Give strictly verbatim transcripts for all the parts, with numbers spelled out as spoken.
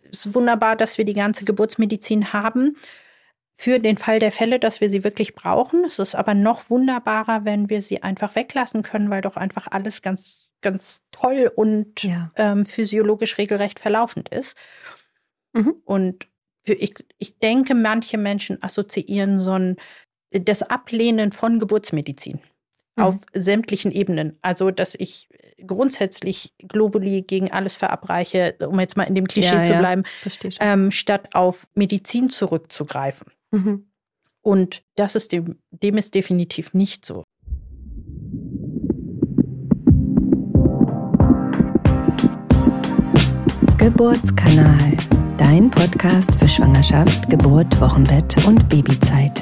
Es ist wunderbar, dass wir die ganze Geburtsmedizin haben für den Fall der Fälle, dass wir sie wirklich brauchen. Es ist aber noch wunderbarer, wenn wir sie einfach weglassen können, weil doch einfach alles ganz, ganz toll und ja. ähm, physiologisch regelrecht verlaufend ist. Mhm. Und für, ich, ich denke, manche Menschen assoziieren so ein, das Ablehnen von Geburtsmedizin mhm. auf sämtlichen Ebenen. Also, dass ich grundsätzlich Globuli gegen alles verabreiche, um jetzt mal in dem Klischee ja, zu ja. bleiben, ähm, statt auf Medizin zurückzugreifen. Mhm. Und das ist dem, dem ist definitiv nicht so. Geburtskanal, dein Podcast für Schwangerschaft, Geburt, Wochenbett und Babyzeit.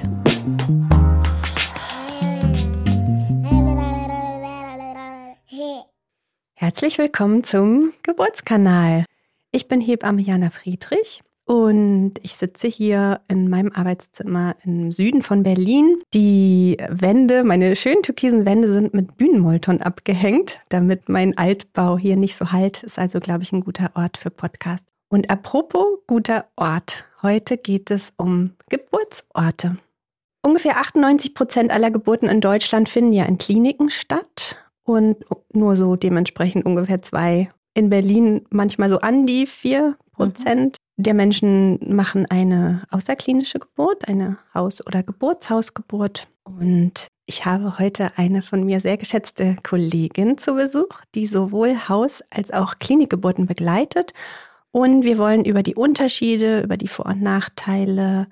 Herzlich willkommen zum Geburtskanal. Ich bin Hebamme Jana Friedrich und ich sitze hier in meinem Arbeitszimmer im Süden von Berlin. Die Wände, meine schönen türkisen Wände sind mit Bühnenmolton abgehängt, damit mein Altbau hier nicht so halt ist. Also, glaube ich, ein guter Ort für Podcast. Und apropos guter Ort, heute geht es um Geburtsorte. Ungefähr achtundneunzig Prozent aller Geburten in Deutschland finden ja in Kliniken statt. Und nur so dementsprechend ungefähr zwei in Berlin, manchmal so an die vier Prozent mhm. der Menschen machen eine außerklinische Geburt, eine Haus- oder Geburtshausgeburt. Und ich habe heute eine von mir sehr geschätzte Kollegin zu Besuch, die sowohl Haus- als auch Klinikgeburten begleitet. Und wir wollen über die Unterschiede, über die Vor- und Nachteile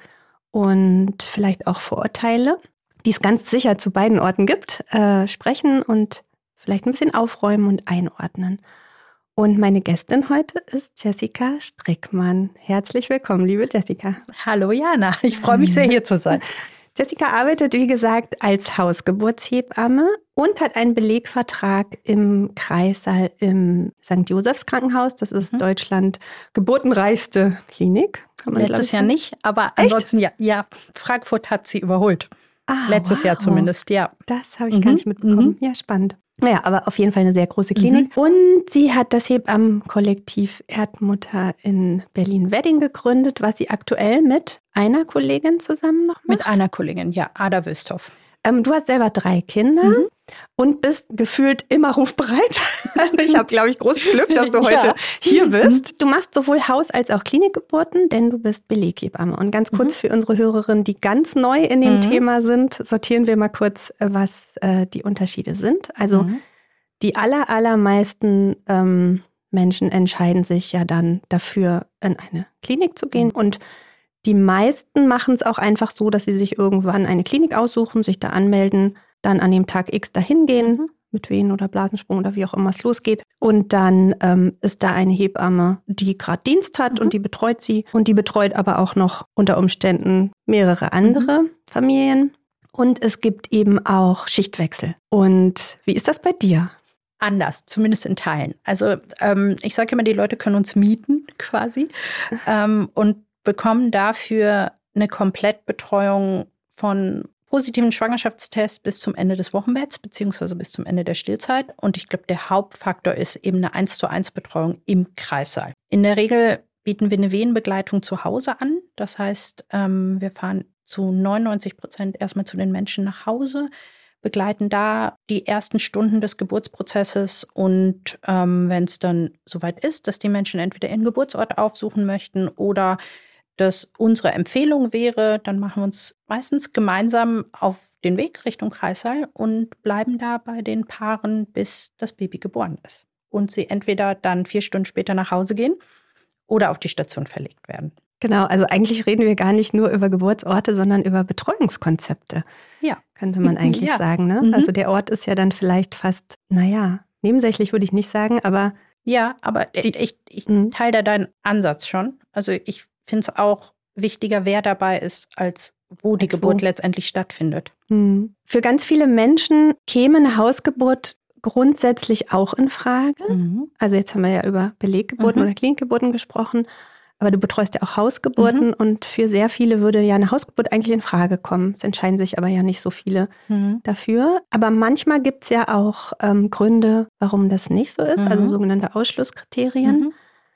und vielleicht auch Vorurteile, die es ganz sicher zu beiden Orten gibt, äh, sprechen und vielleicht ein bisschen aufräumen und einordnen. Und meine Gästin heute ist Jessica Strickmann. Herzlich willkommen, liebe Jessica. Hallo Jana, ich freue mich sehr, hier zu sein. Jessica arbeitet, wie gesagt, als Hausgeburtshebamme und hat einen Belegvertrag im Kreissaal im Sankt Josephs Krankenhaus. Das ist mhm. Deutschland geburtenreichste Klinik. Kann man Letztes Jahr nicht, aber Echt? ansonsten ja, ja, Frankfurt hat sie überholt. Ah, Letztes wow. Jahr zumindest, ja. Das habe ich mhm. gar nicht mitbekommen. Mhm. Ja, spannend. Naja, aber auf jeden Fall eine sehr große Klinik. Mhm. Und sie hat das Hebammenkollektiv Erdmutter in Berlin-Wedding gegründet, was sie aktuell mit einer Kollegin zusammen noch macht. Mit einer Kollegin, ja, Ada Wüsthoff. Ähm, du hast selber drei Kinder mhm. und bist gefühlt immer rufbereit. Ich habe, glaube ich, großes Glück, dass du heute ja. hier bist. Du machst sowohl Haus- als auch Klinikgeburten, denn du bist Beleghebamme. Und ganz kurz mhm. für unsere Hörerinnen, die ganz neu in dem mhm. Thema sind, sortieren wir mal kurz, was äh, die Unterschiede sind. Also mhm. die aller, allermeisten ähm, Menschen entscheiden sich ja dann dafür, in eine Klinik zu gehen. Mhm. Und die meisten machen es auch einfach so, dass sie sich irgendwann eine Klinik aussuchen, sich da anmelden, dann an dem Tag X dahin gehen, mhm. mit Wehen oder Blasensprung oder wie auch immer es losgeht. Und dann ähm, ist da eine Hebamme, die gerade Dienst hat mhm. und die betreut sie. Und die betreut aber auch noch unter Umständen mehrere andere mhm. Familien. Und es gibt eben auch Schichtwechsel. Und wie ist das bei dir? Anders, zumindest in Teilen. Also ähm, ich sage immer, die Leute können uns mieten quasi ähm, und bekommen dafür eine Komplettbetreuung von positiven Schwangerschaftstests bis zum Ende des Wochenbetts, beziehungsweise bis zum Ende der Stillzeit. Und ich glaube, der Hauptfaktor ist eben eine eins zu eins Betreuung im Kreissaal. In der Regel bieten wir eine Wehenbegleitung zu Hause an. Das heißt, ähm, wir fahren zu neunundneunzig Prozent erstmal zu den Menschen nach Hause, begleiten da die ersten Stunden des Geburtsprozesses und ähm, wenn es dann soweit ist, dass die Menschen entweder ihren Geburtsort aufsuchen möchten oder dass unsere Empfehlung wäre, dann machen wir uns meistens gemeinsam auf den Weg Richtung Kreissaal und bleiben da bei den Paaren, bis das Baby geboren ist. Und sie entweder dann vier Stunden später nach Hause gehen oder auf die Station verlegt werden. Genau, also eigentlich reden wir gar nicht nur über Geburtsorte, sondern über Betreuungskonzepte. Ja. Könnte man eigentlich ja. sagen, ne? Mhm. Also der Ort ist ja dann vielleicht fast, naja, nebensächlich würde ich nicht sagen, aber... Ja, aber die, ich, ich teile da deinen Ansatz schon. Also ich finde es auch wichtiger, wer dabei ist, als wo die als Geburt wo. letztendlich stattfindet. Mhm. Für ganz viele Menschen käme eine Hausgeburt grundsätzlich auch in Frage. Mhm. Also jetzt haben wir ja über Beleggeburten mhm. oder Klinikgeburten gesprochen. Aber du betreust ja auch Hausgeburten mhm. und für sehr viele würde ja eine Hausgeburt eigentlich in Frage kommen. Es entscheiden sich aber ja nicht so viele mhm. dafür. Aber manchmal gibt es ja auch ähm, Gründe, warum das nicht so ist, mhm. also sogenannte Ausschlusskriterien. Mhm.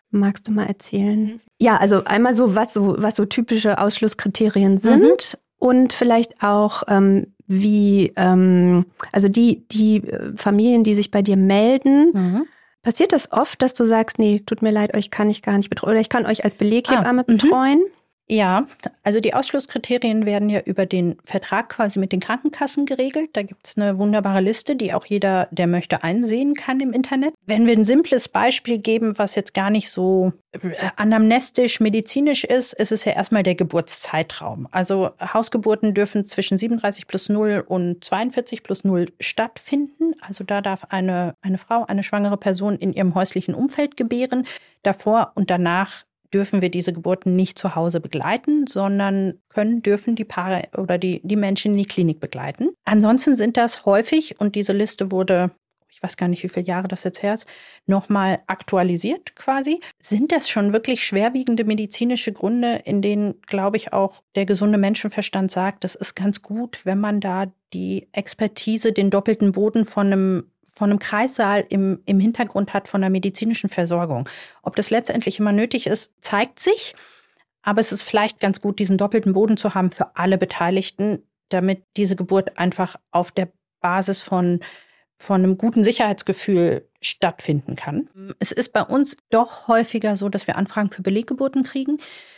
Magst du mal erzählen? Ja, also einmal so, was so, was so typische Ausschlusskriterien sind mhm. und vielleicht auch, ähm, wie, ähm, also die, die Familien, die sich bei dir melden, mhm. passiert das oft, dass du sagst, nee, tut mir leid, euch kann ich gar nicht betreuen oder ich kann euch als Beleghebamme ah, betreuen? Ja, also die Ausschlusskriterien werden ja über den Vertrag quasi mit den Krankenkassen geregelt. Da gibt es eine wunderbare Liste, die auch jeder, der möchte, einsehen kann im Internet. Wenn wir ein simples Beispiel geben, was jetzt gar nicht so anamnestisch, medizinisch ist, ist es ja erstmal der Geburtszeitraum. Also Hausgeburten dürfen zwischen siebenunddreißig plus null und zweiundvierzig plus null stattfinden. Also da darf eine, eine Frau, eine schwangere Person in ihrem häuslichen Umfeld gebären. Davor und danach dürfen wir diese Geburten nicht zu Hause begleiten, sondern können, dürfen die Paare oder die, die Menschen in die Klinik begleiten. Ansonsten sind das häufig, und diese Liste wurde, ich weiß gar nicht, wie viele Jahre das jetzt her ist, nochmal aktualisiert quasi, sind das schon wirklich schwerwiegende medizinische Gründe, in denen, glaube ich, auch der gesunde Menschenverstand sagt, das ist ganz gut, wenn man da die Expertise, den doppelten Boden von einem von einem Kreissaal im, im Hintergrund hat von der medizinischen Versorgung. Ob das letztendlich immer nötig ist, zeigt sich. Aber es ist vielleicht ganz gut, diesen doppelten Boden zu haben für alle Beteiligten, damit diese Geburt einfach auf der Basis von, von einem guten Sicherheitsgefühl stattfinden kann. Es ist bei uns doch häufiger so, dass wir Anfragen für Beleggeburten kriegen.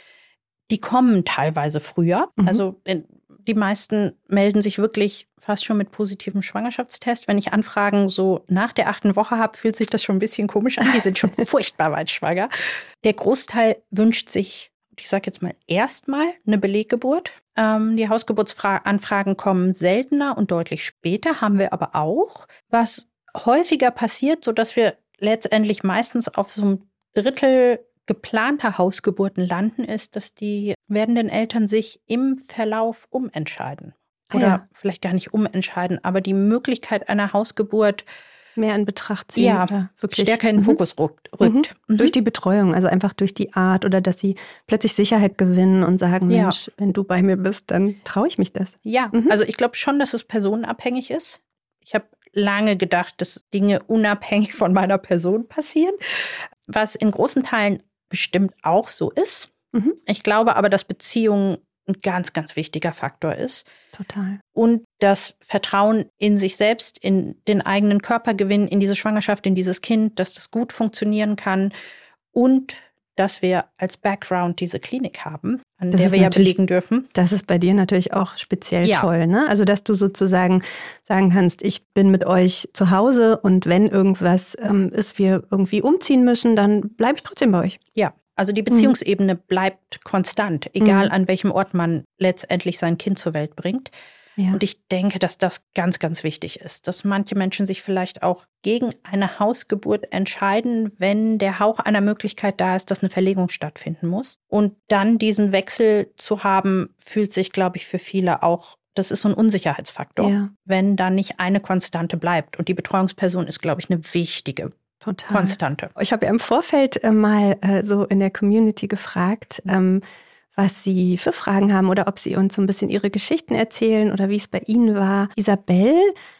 Die kommen teilweise früher. Mhm. Also in, die meisten melden sich wirklich fast schon mit positivem Schwangerschaftstest. Wenn ich Anfragen so nach der achten Woche habe, fühlt sich das schon ein bisschen komisch an. Die sind schon furchtbar weit schwanger. Der Großteil wünscht sich, ich sage jetzt mal, erstmal eine Beleggeburt. Ähm, die Hausgeburtsanfragen kommen seltener und deutlich später, haben wir aber auch. Was häufiger passiert, sodass wir letztendlich meistens auf so einem Drittel geplanter Hausgeburten landen, ist, dass die werdenden Eltern sich im Verlauf umentscheiden. Oder ja. vielleicht gar nicht umentscheiden, aber die Möglichkeit einer Hausgeburt mehr in Betracht ziehen. Ja, oder wirklich stärker in den mhm. Fokus rückt. Mhm. Mhm. Durch die Betreuung, also einfach durch die Art oder dass sie plötzlich Sicherheit gewinnen und sagen, ja. Mensch, wenn du bei mir bist, dann traue ich mich das. Ja, mhm. also ich glaube schon, dass es personenabhängig ist. Ich habe lange gedacht, dass Dinge unabhängig von meiner Person passieren, was in großen Teilen bestimmt auch so ist. Mhm. Ich glaube aber, dass Beziehung ein ganz, ganz wichtiger Faktor ist. Total. Und das Vertrauen in sich selbst, in den eigenen Körper gewinnen, in diese Schwangerschaft, in dieses Kind, dass das gut funktionieren kann und dass wir als Background diese Klinik haben, an das der wir ja belegen dürfen. Das ist bei dir natürlich auch speziell ja. toll, ne? Also, dass du sozusagen sagen kannst, ich bin mit euch zu Hause und wenn irgendwas ähm, ist, wir irgendwie umziehen müssen, dann bleibe ich trotzdem bei euch. Ja. Also die Beziehungsebene mhm. bleibt konstant, egal mhm. an welchem Ort man letztendlich sein Kind zur Welt bringt. Ja. Und ich denke, dass das ganz, ganz wichtig ist, dass manche Menschen sich vielleicht auch gegen eine Hausgeburt entscheiden, wenn der Hauch einer Möglichkeit da ist, dass eine Verlegung stattfinden muss. Und dann diesen Wechsel zu haben, fühlt sich, glaube ich, für viele auch, das ist so ein Unsicherheitsfaktor, ja. wenn da nicht eine Konstante bleibt. Und die Betreuungsperson ist, glaube ich, eine wichtige Total. Konstante. Ich habe ja im Vorfeld äh, mal äh, so in der Community gefragt, ähm, was Sie für Fragen haben oder ob Sie uns so ein bisschen Ihre Geschichten erzählen oder wie es bei Ihnen war. Isabel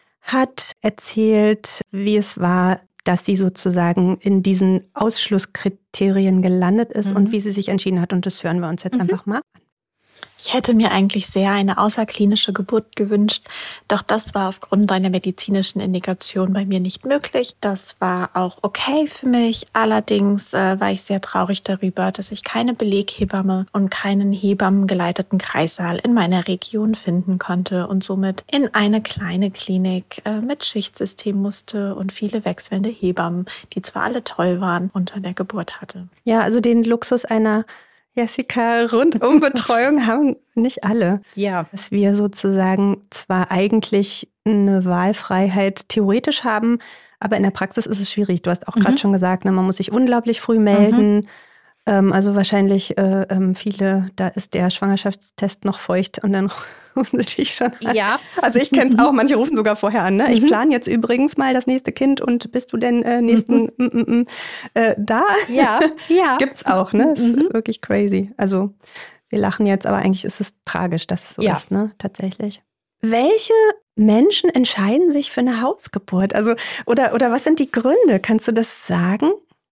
hat erzählt, wie es war, dass sie sozusagen in diesen Ausschlusskriterien gelandet ist mhm. und wie sie sich entschieden hat. Und das hören wir uns jetzt mhm. einfach mal an. Ich hätte mir eigentlich sehr eine außerklinische Geburt gewünscht, doch das war aufgrund einer medizinischen Indikation bei mir nicht möglich. Das war auch okay für mich. Allerdings äh, war ich sehr traurig darüber, dass ich keine Beleghebamme und keinen hebammengeleiteten Kreissaal in meiner Region finden konnte und somit in eine kleine Klinik äh, mit Schichtsystem musste und viele wechselnde Hebammen, die zwar alle toll waren, unter der Geburt hatte. Ja, also den Luxus einer Jessica Rundumbetreuung haben nicht alle. Ja. Dass wir sozusagen zwar eigentlich eine Wahlfreiheit theoretisch haben, aber in der Praxis ist es schwierig. Du hast auch mhm. gerade schon gesagt, ne, man muss sich unglaublich früh melden. Mhm. Ähm, also wahrscheinlich äh, ähm, viele, da ist der Schwangerschaftstest noch feucht und dann rufen sie dich schon an. Ja. Also ich kenne es auch, manche rufen sogar vorher an. Ne? Mhm. Ich plane jetzt übrigens mal das nächste Kind und bist du denn äh, nächsten mhm. mm, mm, mm, äh, da? Ja, ja. Gibt's auch, ne? Das mhm. ist wirklich crazy. Also wir lachen jetzt, aber eigentlich ist es tragisch, dass es so ja. ist, ne? Tatsächlich. Welche Menschen entscheiden sich für eine Hausgeburt? Also oder oder was sind die Gründe? Kannst du das sagen?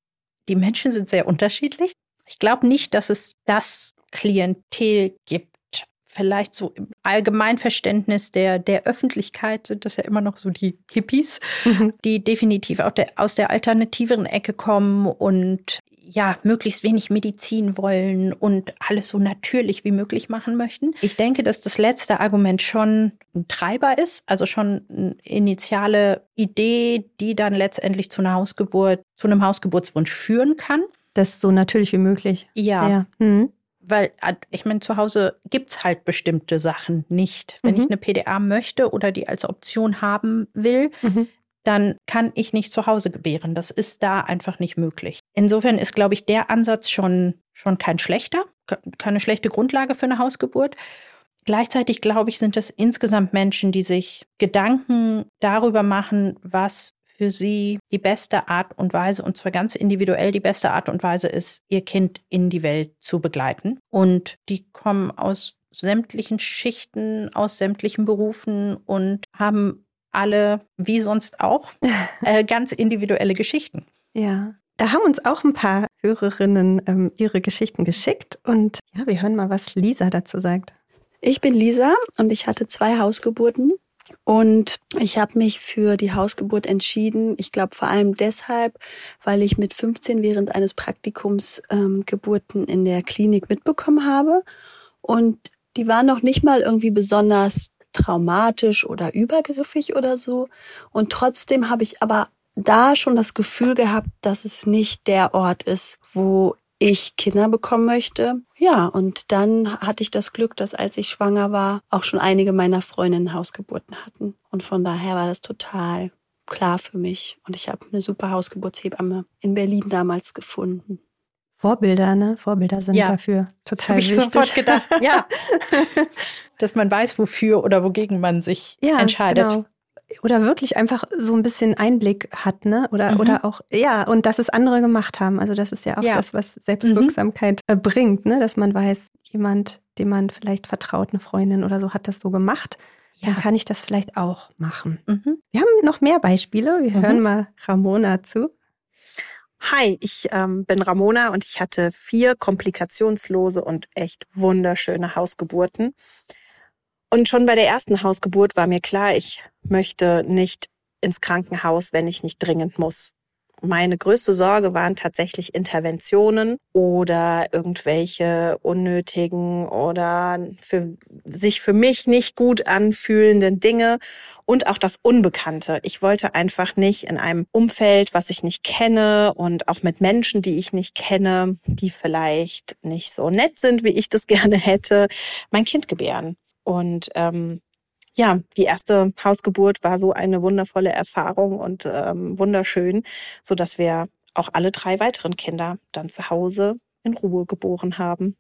die Menschen sind sehr unterschiedlich. Ich glaube nicht, dass es das Klientel gibt. Vielleicht so im Allgemeinverständnis der, der Öffentlichkeit sind das ja immer noch so die Hippies, mhm. die definitiv auch der, aus der alternativeren Ecke kommen und ja, möglichst wenig Medizin wollen und alles so natürlich wie möglich machen möchten. Ich denke, dass das letzte Argument schon ein Treiber ist, also schon eine initiale Idee, die dann letztendlich zu einer Hausgeburt, zu einem Hausgeburtswunsch führen kann. Das ist so natürlich wie möglich. Ja. ja. Mhm. Weil, ich meine, zu Hause gibt's halt bestimmte Sachen nicht. Wenn mhm. ich eine P D A möchte oder die als Option haben will, mhm. dann kann ich nicht zu Hause gebären. Das ist da einfach nicht möglich. Insofern ist, glaube ich, der Ansatz schon, schon kein schlechter, keine schlechte Grundlage für eine Hausgeburt. Gleichzeitig, glaube ich, sind es insgesamt Menschen, die sich Gedanken darüber machen, was für sie die beste Art und Weise, und zwar ganz individuell die beste Art und Weise ist, ihr Kind in die Welt zu begleiten. Und die kommen aus sämtlichen Schichten, aus sämtlichen Berufen und haben alle, wie sonst auch, äh, ganz individuelle Geschichten. Ja, da haben uns auch ein paar Hörerinnen ähm, ihre Geschichten geschickt. Und ja, wir hören mal, was Lisa dazu sagt. Ich bin Lisa und ich hatte zwei Hausgeburten. Und ich habe mich für die Hausgeburt entschieden. Ich glaube vor allem deshalb, weil ich mit fünfzehn während eines Praktikums ähm, Geburten in der Klinik mitbekommen habe. Und die waren noch nicht mal irgendwie besonders traumatisch oder übergriffig oder so. Und trotzdem habe ich aber da schon das Gefühl gehabt, dass es nicht der Ort ist, wo ich Kinder bekommen möchte. Ja, und dann hatte ich das Glück, dass als ich schwanger war, auch schon einige meiner Freundinnen Hausgeburten hatten. Und von daher war das total klar für mich. Und ich habe eine super Hausgeburtshebamme in Berlin damals gefunden. Vorbilder, ne? Vorbilder sind ja dafür total wichtig. Habe ich sofort gedacht, ja. Dass man weiß, wofür oder wogegen man sich ja, entscheidet. Genau. Oder wirklich einfach so ein bisschen Einblick hat, ne? Oder, mhm. oder auch, ja, und dass es andere gemacht haben. Also das ist ja auch ja. das, was Selbstwirksamkeit mhm. bringt, ne? Dass man weiß, jemand, dem man vielleicht vertraut, eine Freundin oder so, hat das so gemacht. Ja. Dann kann ich das vielleicht auch machen. Mhm. Wir haben noch mehr Beispiele. Wir mhm. hören mal Ramona zu. Hi, ich ähm, bin Ramona und ich hatte vier komplikationslose und echt wunderschöne Hausgeburten. Und schon bei der ersten Hausgeburt war mir klar, ich möchte nicht ins Krankenhaus, wenn ich nicht dringend muss. Meine größte Sorge waren tatsächlich Interventionen oder irgendwelche unnötigen oder für, sich für mich nicht gut anfühlenden Dinge und auch das Unbekannte. Ich wollte einfach nicht in einem Umfeld, was ich nicht kenne und auch mit Menschen, die ich nicht kenne, die vielleicht nicht so nett sind, wie ich das gerne hätte, mein Kind gebären. Und ähm, ja, die erste Hausgeburt war so eine wundervolle Erfahrung und ähm, wunderschön, so dass wir auch alle drei weiteren Kinder dann zu Hause in Ruhe geboren haben.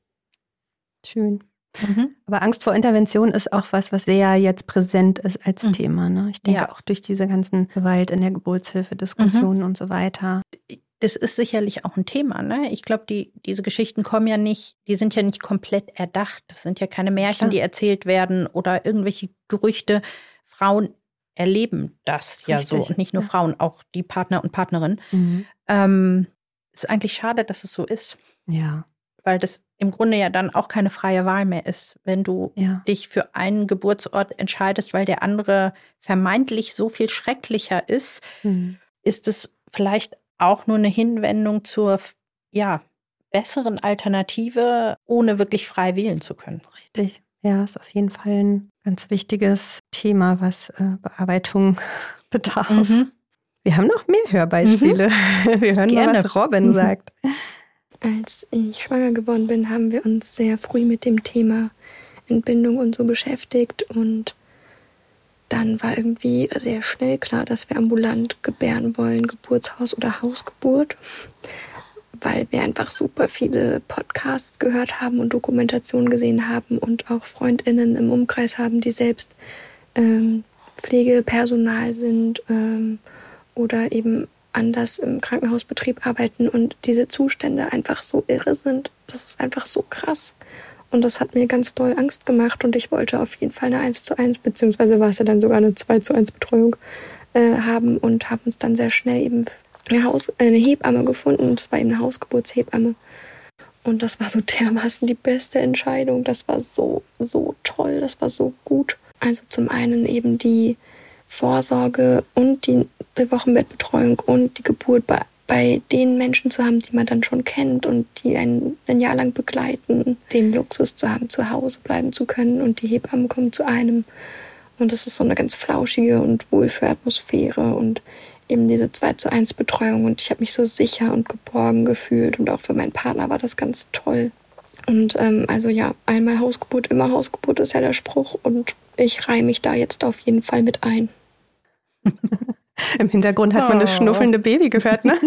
Schön. Mhm. Aber Angst vor Intervention ist auch was, was sehr jetzt präsent ist als mhm. Thema. Ne? Ich denke ja. auch durch diese ganzen Gewalt in der Geburtshilfe, Diskussionen mhm. und so weiter. Das ist sicherlich auch ein Thema, ne? Ich glaube, die, diese Geschichten kommen ja nicht, die sind ja nicht komplett erdacht. Das sind ja keine Märchen, Klar. die erzählt werden oder irgendwelche Gerüchte. Frauen erleben das ja Richtig. so. Und nicht nur ja. Frauen, auch die Partner und Partnerinnen. Mhm. Ähm, ist eigentlich schade, dass es so ist. Ja. Weil das im Grunde ja dann auch keine freie Wahl mehr ist, wenn du ja. dich für einen Geburtsort entscheidest, weil der andere vermeintlich so viel schrecklicher ist, mhm. ist es vielleicht auch nur eine Hinwendung zur ja, besseren Alternative, ohne wirklich frei wählen zu können. Richtig. Ja, ist auf jeden Fall ein ganz wichtiges Thema, was äh, Bearbeitung bedarf. Mhm. Wir haben noch mehr Hörbeispiele. Mhm. Wir hören Gerne. mal, was Robin sagt. Als ich schwanger geworden bin, haben wir uns sehr früh mit dem Thema Entbindung und so beschäftigt und dann war irgendwie sehr schnell klar, dass wir ambulant gebären wollen, Geburtshaus oder Hausgeburt, weil wir einfach super viele Podcasts gehört haben und Dokumentationen gesehen haben und auch FreundInnen im Umkreis haben, die selbst ähm, Pflegepersonal sind ähm, oder eben anders im Krankenhausbetrieb arbeiten und diese Zustände einfach so irre sind. Das ist einfach so krass. Und das hat mir ganz doll Angst gemacht und ich wollte auf jeden Fall eine eins zu eins, beziehungsweise war es ja dann sogar eine zwei zu eins Betreuung äh, haben und haben uns dann sehr schnell eben eine, Haus, eine Hebamme gefunden. Das war eben eine Hausgeburtshebamme. Und das war so dermaßen die beste Entscheidung. Das war so, so toll. Das war so gut. Also zum einen eben die Vorsorge und die Wochenbettbetreuung und die Geburt bei, bei den Menschen zu haben, die man dann schon kennt und die einen ein Jahr lang begleiten. Den Luxus zu haben, zu Hause bleiben zu können und die Hebammen kommen zu einem. Und das ist so eine ganz flauschige und Wohlfühlatmosphäre und eben diese zwei zu eins Betreuung. Und ich habe mich so sicher und geborgen gefühlt. Und auch für meinen Partner war das ganz toll. Und ähm, also ja, einmal Hausgeburt, immer Hausgeburt ist ja der Spruch. Und ich reihe mich da jetzt auf jeden Fall mit ein. Im Hintergrund hat man Oh. das schnuffelnde Baby gehört, ne?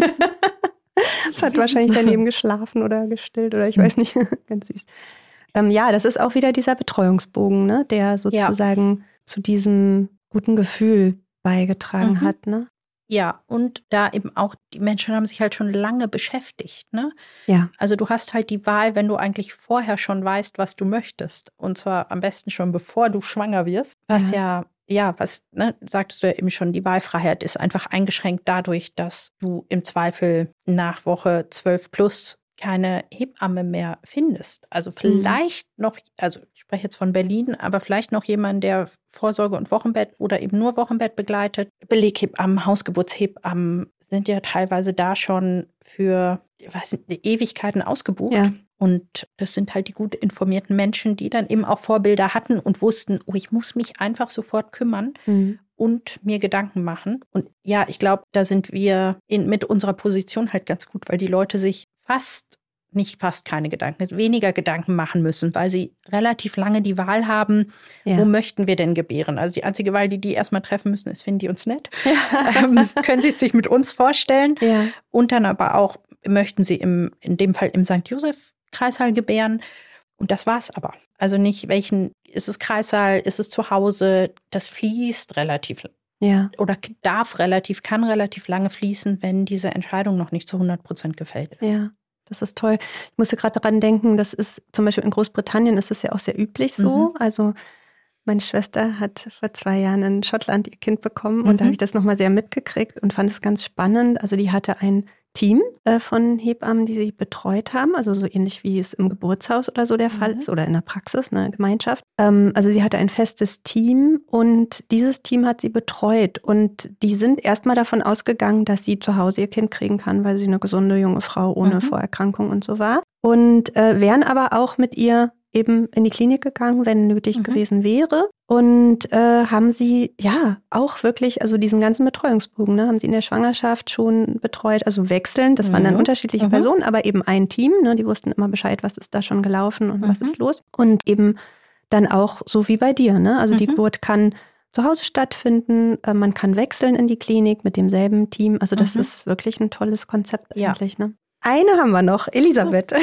Das hat wahrscheinlich daneben geschlafen oder gestillt oder ich weiß nicht. Ganz süß. Ähm, ja, das ist auch wieder dieser Betreuungsbogen, ne? Der sozusagen ja. zu diesem guten Gefühl beigetragen Mhm. hat, ne? Ja, und da eben auch, die Menschen haben sich halt schon lange beschäftigt, ne? Ja. Also du hast halt die Wahl, wenn du eigentlich vorher schon weißt, was du möchtest. Und zwar am besten schon, bevor du schwanger wirst. Was ja, ja, ja was, ne, sagtest du ja eben schon, die Wahlfreiheit ist einfach eingeschränkt dadurch, dass du im Zweifel nach Woche zwölf plus keine Hebamme mehr findest. Also vielleicht mhm. noch, also ich spreche jetzt von Berlin, aber vielleicht noch jemand, der Vorsorge und Wochenbett oder eben nur Wochenbett begleitet. Beleghebammen, Hausgeburtshebammen sind ja teilweise da schon für, ich weiß nicht, Ewigkeiten ausgebucht. Ja. Und das sind halt die gut informierten Menschen, die dann eben auch Vorbilder hatten und wussten, oh, ich muss mich einfach sofort kümmern. Mhm. Und mir Gedanken machen. Und ja, ich glaube, da sind wir in, mit unserer Position halt ganz gut, weil die Leute sich fast, nicht fast keine Gedanken, weniger Gedanken machen müssen, weil sie relativ lange die Wahl haben, ja. wo möchten wir denn gebären? Also die einzige Wahl, die die erstmal treffen müssen, ist, finden die uns nett? Ja. Ähm, können sie es sich mit uns vorstellen? Ja. Und dann aber auch, möchten sie im, in dem Fall im Sankt Joseph-Kreissaal gebären? Und das war's aber. Also nicht, welchen, ist es Kreissaal, ist es zu Hause, das fließt relativ ja. oder darf relativ, kann relativ lange fließen, wenn diese Entscheidung noch nicht zu hundert Prozent gefällt ist. Ja, das ist toll. Ich musste gerade daran denken, das ist zum Beispiel in Großbritannien ist es ja auch sehr üblich so. Mhm. Also meine Schwester hat vor zwei Jahren in Schottland ihr Kind bekommen mhm. und da habe ich das nochmal sehr mitgekriegt und fand es ganz spannend. Also die hatte ein Team äh, von Hebammen, die sie betreut haben, also so ähnlich wie es im Geburtshaus oder so der mhm. Fall ist oder in der Praxis, eine Gemeinschaft. Ähm, also sie hatte ein festes Team und dieses Team hat sie betreut und die sind erstmal davon ausgegangen, dass sie zu Hause ihr Kind kriegen kann, weil sie eine gesunde junge Frau ohne mhm. Vorerkrankung und so war und äh, wären aber auch mit ihr eben in die Klinik gegangen, wenn nötig mhm. gewesen wäre. Und äh, haben sie ja auch wirklich, also diesen ganzen Betreuungsbogen, ne, haben sie in der Schwangerschaft schon betreut, also wechselnd, das mhm. waren dann unterschiedliche mhm. Personen, aber eben ein Team, ne, die wussten immer Bescheid, was ist da schon gelaufen und mhm. was ist los. Und eben dann auch so wie bei dir, ne, also mhm. die Geburt kann zu Hause stattfinden, äh, man kann wechseln in die Klinik mit demselben Team, also das mhm. ist wirklich ein tolles Konzept eigentlich. Ja. Ne? Eine haben wir noch, Elisabeth.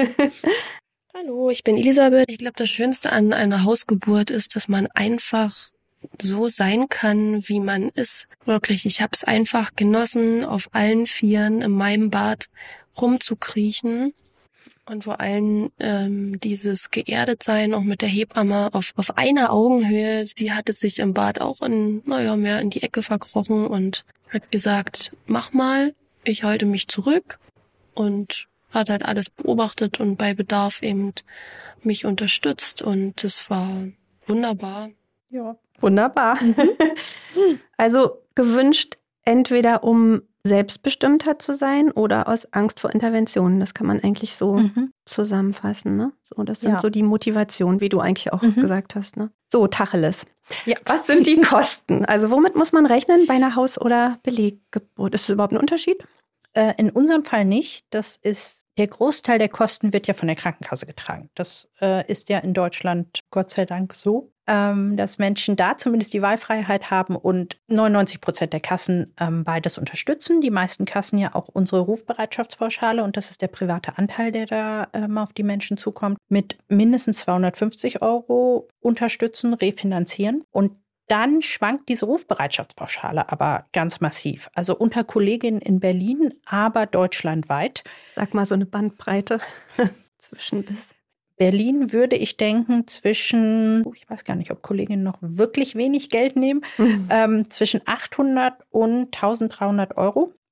Hallo, ich bin Elisabeth. Ich glaube, das Schönste an einer Hausgeburt ist, dass man einfach so sein kann, wie man ist. Wirklich, ich habe es einfach genossen, auf allen Vieren in meinem Bad rumzukriechen und vor allem ähm, dieses Geerdetsein auch mit der Hebamme auf, auf einer Augenhöhe. Sie hatte sich im Bad auch in, naja, mehr in die Ecke verkrochen und hat gesagt, mach mal, ich halte mich zurück und hat halt alles beobachtet und bei Bedarf eben mich unterstützt und das war wunderbar. Ja, wunderbar. Mhm. Also gewünscht entweder um selbstbestimmter zu sein oder aus Angst vor Interventionen. Das kann man eigentlich so mhm. zusammenfassen. Ne? So, das sind ja. so die Motivationen, wie du eigentlich auch mhm. gesagt hast. Ne? So, Tacheles. Ja. Was sind die Kosten? Also womit muss man rechnen bei einer Haus- oder Beleggeburt? Ist das überhaupt ein Unterschied? In unserem Fall nicht. Das ist, der Großteil der Kosten wird ja von der Krankenkasse getragen. Das äh, ist ja in Deutschland Gott sei Dank so, ähm, dass Menschen da zumindest die Wahlfreiheit haben und neunundneunzig Prozent der Kassen ähm, beides unterstützen. Die meisten Kassen ja auch unsere Rufbereitschaftspauschale und das ist der private Anteil, der da ähm, auf die Menschen zukommt, mit mindestens zweihundertfünfzig Euro unterstützen, refinanzieren und dann schwankt diese Rufbereitschaftspauschale aber ganz massiv. Also unter Kolleginnen in Berlin, aber deutschlandweit. Sag mal so eine Bandbreite zwischen bis. Berlin würde ich denken zwischen, ich weiß gar nicht, ob Kolleginnen noch wirklich wenig Geld nehmen, mhm. ähm, zwischen achthundert und eintausenddreihundert Euro.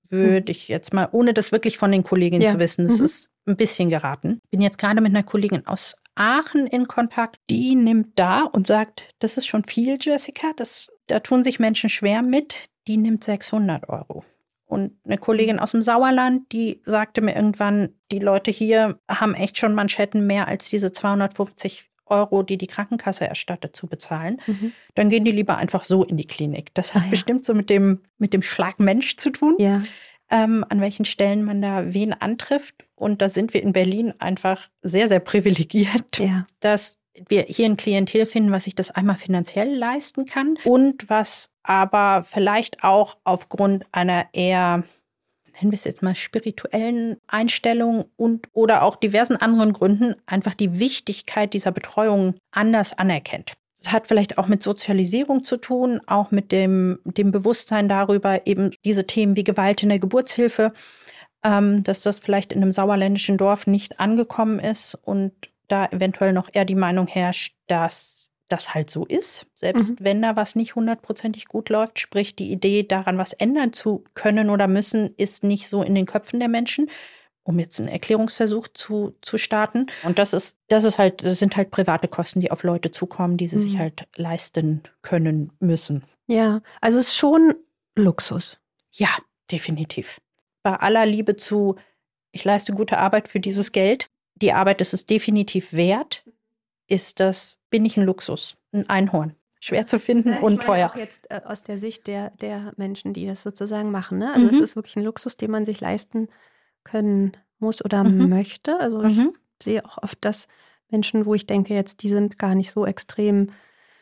würde ich jetzt mal, ohne das wirklich von den Kolleginnen Ja. zu wissen, das Mhm. ist ein bisschen geraten. Ich bin jetzt gerade mit einer Kollegin aus Aachen in Kontakt. Die nimmt da und sagt, das ist schon viel, Jessica. Das, da tun sich Menschen schwer mit. Die nimmt sechshundert Euro. Und eine Kollegin aus dem Sauerland, die sagte mir irgendwann, die Leute hier haben echt schon Manschetten mehr als diese zweihundertfünfzig Euro, die die Krankenkasse erstattet, zu bezahlen. Mhm. Dann gehen die lieber einfach so in die Klinik. Das hat Ah, ja. bestimmt so mit dem, mit dem Schlag Mensch zu tun, Ja. ähm, an welchen Stellen man da wen antrifft. Und da sind wir in Berlin einfach sehr, sehr privilegiert, Ja. dass wir hier ein Klientel finden, was sich das einmal finanziell leisten kann und was aber vielleicht auch aufgrund einer eher, nennen wir es jetzt mal, spirituellen Einstellung und oder auch diversen anderen Gründen einfach die Wichtigkeit dieser Betreuung anders anerkennt. Es hat vielleicht auch mit Sozialisierung zu tun, auch mit dem, dem Bewusstsein darüber, eben diese Themen wie Gewalt in der Geburtshilfe, ähm, dass das vielleicht in einem sauerländischen Dorf nicht angekommen ist und da eventuell noch eher die Meinung herrscht, dass das halt so ist. Selbst Mhm. wenn da was nicht hundertprozentig gut läuft, sprich die Idee, daran was ändern zu können oder müssen, ist nicht so in den Köpfen der Menschen, um jetzt einen Erklärungsversuch zu, zu starten. Und das ist, das ist halt, das sind halt private Kosten, die auf Leute zukommen, die sie Mhm. sich halt leisten können müssen. Ja, also es ist schon Luxus. Ja, definitiv. Bei aller Liebe zu, ich leiste gute Arbeit für dieses Geld, die Arbeit ist es definitiv wert, ist das, bin ich ein Luxus, ein Einhorn. Schwer zu finden Ja, und ich meine teuer. auch jetzt äh, aus der Sicht der, der Menschen, die das sozusagen machen. Ne? Also Mhm. es ist wirklich ein Luxus, den man sich leisten können muss oder Mhm. möchte. Also ich Mhm. sehe auch oft, dass Menschen, wo ich denke, jetzt die sind gar nicht so extrem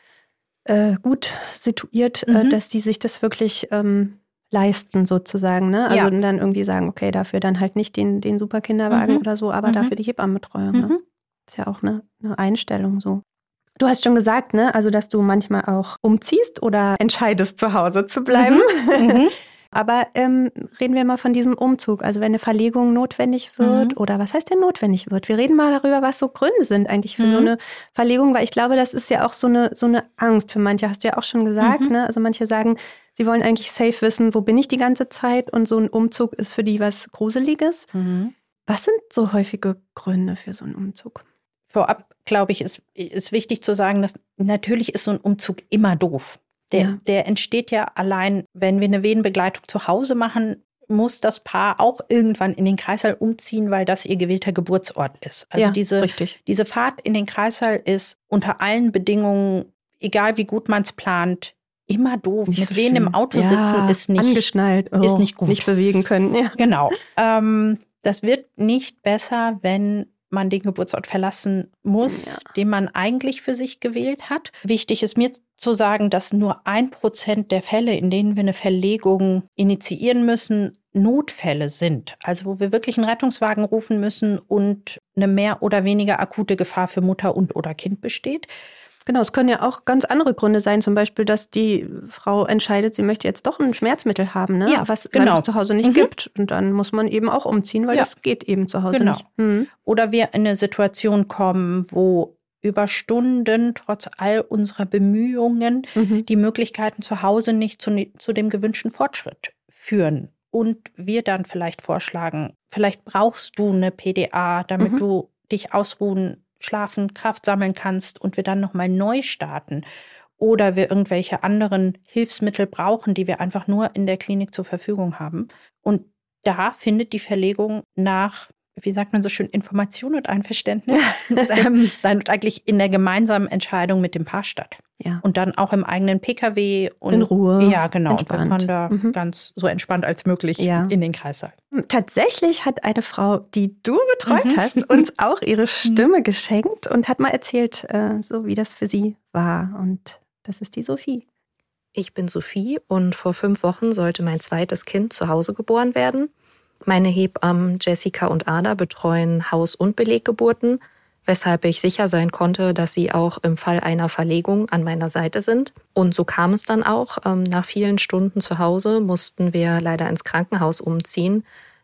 äh, gut situiert, äh, Mhm. dass die sich das wirklich ähm, leisten sozusagen. Ne? Also Ja. und dann irgendwie sagen, okay, dafür dann halt nicht den, den super Kinderwagen Mhm. oder so, aber Mhm. dafür die Hebammenbetreuung. Ne? Mhm. Ist ja auch eine, eine Einstellung so. Du hast schon gesagt, ne, also dass du manchmal auch umziehst oder entscheidest, zu Hause zu bleiben. Mhm. Aber ähm, reden wir mal von diesem Umzug. Also wenn eine Verlegung notwendig wird Mhm. oder was heißt denn notwendig wird? Wir reden mal darüber, was so Gründe sind eigentlich für Mhm. so eine Verlegung, weil ich glaube, das ist ja auch so eine, so eine Angst für manche, hast du ja auch schon gesagt. Mhm. Ne? Also manche sagen, sie wollen eigentlich safe wissen, wo bin ich die ganze Zeit, und so ein Umzug ist für die was Gruseliges. Mhm. Was sind so häufige Gründe für so einen Umzug? Vorab, glaube ich, ist, ist wichtig zu sagen, dass natürlich ist so ein Umzug immer doof. Der, Ja. der entsteht ja allein, wenn wir eine Wehenbegleitung zu Hause machen, muss das Paar auch irgendwann in den Kreißsaal umziehen, weil das ihr gewählter Geburtsort ist. Also Ja, diese, richtig. diese Fahrt in den Kreißsaal ist unter allen Bedingungen, egal wie gut man es plant, immer doof. Nicht Mit so Wehen schön. im Auto Ja, sitzen ist nicht angeschnallt, oh, ist nicht gut. nicht bewegen können. Ja. Genau. Ähm, das wird nicht besser, wenn man den Geburtsort verlassen muss, Ja. den man eigentlich für sich gewählt hat. Wichtig ist mir zu sagen, dass nur ein Prozent der Fälle, in denen wir eine Verlegung initiieren müssen, Notfälle sind. Also wo wir wirklich einen Rettungswagen rufen müssen und eine mehr oder weniger akute Gefahr für Mutter und oder Kind besteht. Genau, es können ja auch ganz andere Gründe sein, zum Beispiel, dass die Frau entscheidet, sie möchte jetzt doch ein Schmerzmittel haben, ne? Ja, was es genau. einfach zu Hause nicht Mhm. gibt. Und dann muss man eben auch umziehen, weil Ja. das geht eben zu Hause Genau. nicht. Mhm. Oder wir in eine Situation kommen, wo über Stunden, trotz all unserer Bemühungen, Mhm. die Möglichkeiten zu Hause nicht zu, ne- zu dem gewünschten Fortschritt führen. Und wir dann vielleicht vorschlagen, vielleicht brauchst du eine P D A, damit Mhm. du dich ausruhen, schlafen, Kraft sammeln kannst und wir dann nochmal neu starten. Oder wir irgendwelche anderen Hilfsmittel brauchen, die wir einfach nur in der Klinik zur Verfügung haben. Und da findet die Verlegung nach, wie sagt man so schön, Information und Einverständnis, ähm, dann eigentlich in der gemeinsamen Entscheidung mit dem Paar statt. Ja. Und dann auch im eigenen P K W. Und, In Ruhe, Ja, genau. entspannt. Und wir fahren da Mhm. ganz so entspannt als möglich Ja. in den Kreißsaal. Tatsächlich hat eine Frau, die du betreut Mhm. hast, uns auch ihre Stimme geschenkt und hat mal erzählt, äh, so wie das für sie war. Und das ist die Sophie. Ich bin Sophie und vor fünf Wochen sollte mein zweites Kind zu Hause geboren werden. Meine Hebammen Jessica und Ada betreuen Haus- und Beleggeburten, weshalb ich sicher sein konnte, dass sie auch im Fall einer Verlegung an meiner Seite sind. Und so kam es dann auch. Nach vielen Stunden zu Hause mussten wir leider ins Krankenhaus umziehen,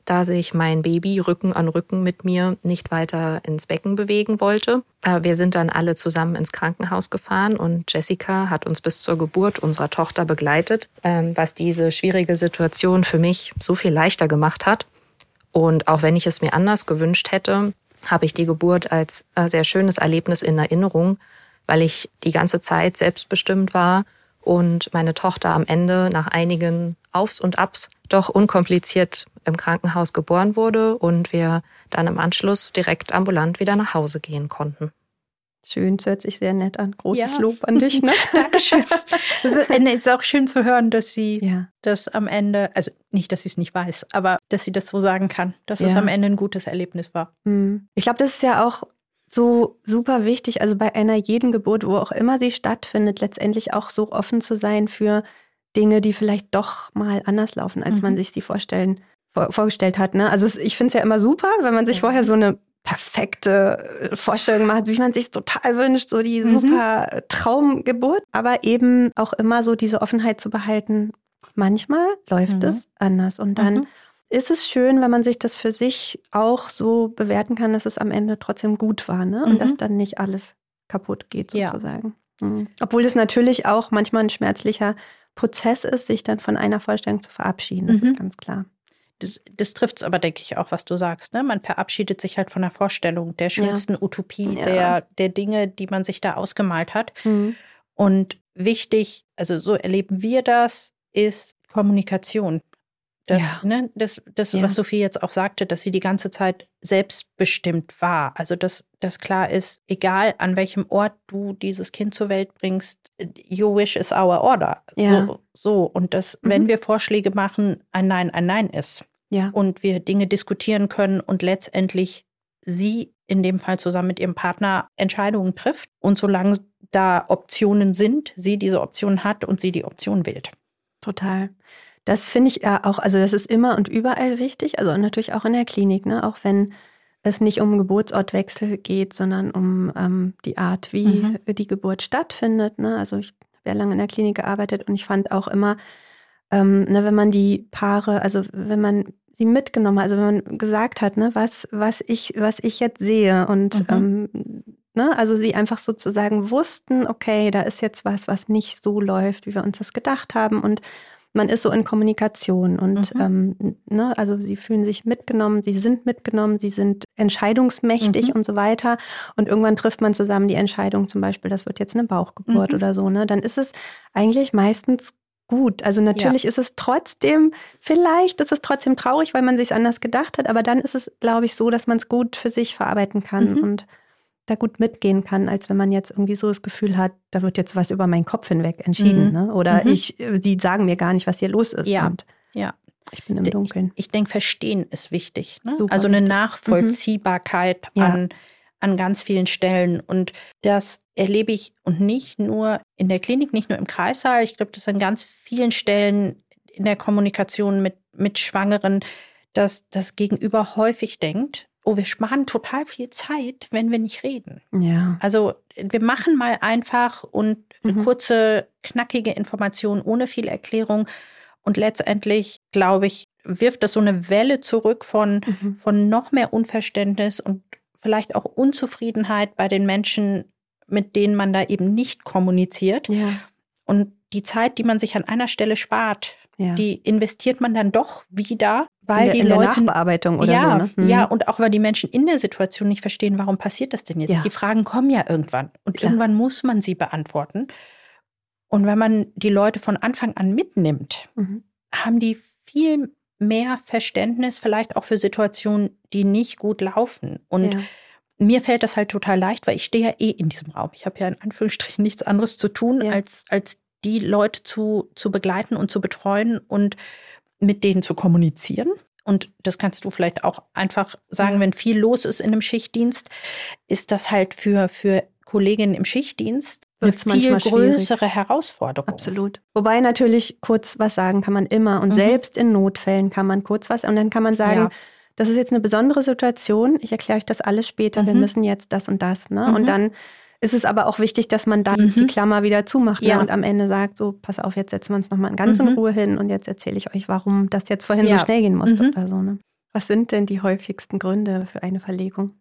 da sich mein Baby Rücken an Rücken mit mir nicht weiter ins Becken bewegen wollte. Wir sind dann alle zusammen ins Krankenhaus gefahren und Jessica hat uns bis zur Geburt unserer Tochter begleitet, was diese schwierige Situation für mich so viel leichter gemacht hat. Und auch wenn ich es mir anders gewünscht hätte, habe ich die Geburt als sehr schönes Erlebnis in Erinnerung, weil ich die ganze Zeit selbstbestimmt war und meine Tochter am Ende nach einigen Aufs und Abs doch unkompliziert im Krankenhaus geboren wurde und wir dann im Anschluss direkt ambulant wieder nach Hause gehen konnten. Schön, das hört sich sehr nett an. Großes Ja. Lob an dich. Ne? Dankeschön. Es ist, ist auch schön zu hören, dass sie Ja. das am Ende, also nicht, dass sie es nicht weiß, aber dass sie das so sagen kann, dass es Ja. am Ende ein gutes Erlebnis war. Hm. Ich glaube, das ist ja auch so super wichtig, also bei einer jeden Geburt, wo auch immer sie stattfindet, letztendlich auch so offen zu sein für Dinge, die vielleicht doch mal anders laufen, als Mhm. man sich sie vorstellen, vor, vorgestellt hat. Ne? Also es, ich finde es ja immer super, wenn man sich Ja. vorher so eine perfekte Vorstellung macht, wie man sich total wünscht, so die Mhm. super Traumgeburt, aber eben auch immer so diese Offenheit zu behalten. Manchmal läuft Mhm. es anders und dann Mhm. ist es schön, wenn man sich das für sich auch so bewerten kann, dass es am Ende trotzdem gut war, ne? Und Mhm. dass dann nicht alles kaputt geht Ja. sozusagen. Mhm. Obwohl es natürlich auch manchmal ein schmerzlicher Prozess ist, sich dann von einer Vorstellung zu verabschieden. Das Mhm. ist ganz klar. Das, das trifft es aber, denke ich, auch, was du sagst. Ne? Man verabschiedet sich halt von der Vorstellung, der schönsten Utopie, Ja. der, der Dinge, die man sich da ausgemalt hat. Mhm. Und wichtig, also so erleben wir das, ist Kommunikation. Das, Ja. ne, das, das Ja. was Sophie jetzt auch sagte, dass sie die ganze Zeit selbstbestimmt war. Also dass das klar ist, egal an welchem Ort du dieses Kind zur Welt bringst, your wish is our order. Ja. So, so. Und dass, Mhm. wenn wir Vorschläge machen, ein Nein ein Nein ist. Ja. Und wir Dinge diskutieren können und letztendlich sie in dem Fall zusammen mit ihrem Partner Entscheidungen trifft. Und solange da Optionen sind, sie diese Option hat und sie die Option wählt. Total. Das finde ich ja auch, also das ist immer und überall wichtig, also natürlich auch in der Klinik, ne? Auch wenn es nicht um Geburtsortwechsel geht, sondern um ähm, die Art, wie Mhm. die Geburt stattfindet. Ne? Also ich habe ja lange in der Klinik gearbeitet und ich fand auch immer, ähm, ne, wenn man die Paare, also wenn man sie mitgenommen hat, also wenn man gesagt hat, ne, was, was ich, was ich jetzt sehe und Mhm. ähm, ne, also sie einfach sozusagen wussten, okay, da ist jetzt was, was nicht so läuft, wie wir uns das gedacht haben und man ist so in Kommunikation und Mhm. ähm, ne, also sie fühlen sich mitgenommen, sie sind mitgenommen, sie sind entscheidungsmächtig Mhm. und so weiter. Und irgendwann trifft man zusammen die Entscheidung, zum Beispiel, das wird jetzt eine Bauchgeburt Mhm. oder so. Ne? Dann ist es eigentlich meistens gut. Also natürlich ist es trotzdem, vielleicht ist es trotzdem traurig, weil man sich anders gedacht hat, aber dann ist es, glaube ich, so, dass man es gut für sich verarbeiten kann Mhm. und da gut mitgehen kann, als wenn man jetzt irgendwie so das Gefühl hat, da wird jetzt was über meinen Kopf hinweg entschieden. Mhm. Ne? Oder Mhm. ich, die sagen mir gar nicht, was hier los ist. Ja. Und Ja. ich bin im Ich- Dunkeln. Ich denke, Verstehen ist wichtig. Ne? Super also eine wichtig. Nachvollziehbarkeit Mhm. Ja. an, an ganz vielen Stellen. Und das erlebe ich und nicht nur in der Klinik, nicht nur im Kreissaal. Ich glaube, das an ganz vielen Stellen in der Kommunikation mit, mit Schwangeren, dass das Gegenüber häufig denkt, oh, wir sparen total viel Zeit, wenn wir nicht reden. Ja. Also wir machen mal einfach und Mhm. kurze, knackige Informationen ohne viel Erklärung. Und letztendlich, glaube ich, wirft das so eine Welle zurück von, Mhm. von noch mehr Unverständnis und vielleicht auch Unzufriedenheit bei den Menschen, mit denen man da eben nicht kommuniziert. Ja. Und die Zeit, die man sich an einer Stelle spart, Ja. die investiert man dann doch wieder, weil in der, die in der Leute Nachbearbeitung oder ja, so. Ne? Mhm. ja, und auch weil die Menschen in der Situation nicht verstehen, warum passiert das denn jetzt? Ja. Die Fragen kommen ja irgendwann und Klar. irgendwann muss man sie beantworten. Und wenn man die Leute von Anfang an mitnimmt, Mhm. haben die viel mehr Verständnis vielleicht auch für Situationen, die nicht gut laufen. Und Ja. mir fällt das halt total leicht, weil ich stehe ja eh in diesem Raum. Ich habe ja in Anführungsstrichen nichts anderes zu tun, Ja. als, als die Leute zu, zu begleiten und zu betreuen und mit denen zu kommunizieren. Und das kannst du vielleicht auch einfach sagen, Ja. wenn viel los ist in einem Schichtdienst, ist das halt für, für Kolleginnen im Schichtdienst eine Wird's viel manchmal schwierig. größere Herausforderung. Absolut. Wobei natürlich kurz was sagen kann man immer und Mhm. selbst in Notfällen kann man kurz was und dann kann man sagen, Ja. das ist jetzt eine besondere Situation, ich erkläre euch das alles später, wir Mhm. müssen jetzt das und das. Ne? Mhm. Und dann ist es aber auch wichtig, dass man dann Mhm. die Klammer wieder zumacht Ja. ne? und am Ende sagt, so pass auf, jetzt setzen wir uns nochmal ganz in Mhm. Ruhe hin und jetzt erzähle ich euch, warum das jetzt vorhin Ja. so schnell gehen musste Mhm. oder so. Ne? Was sind denn die häufigsten Gründe für eine Verlegung?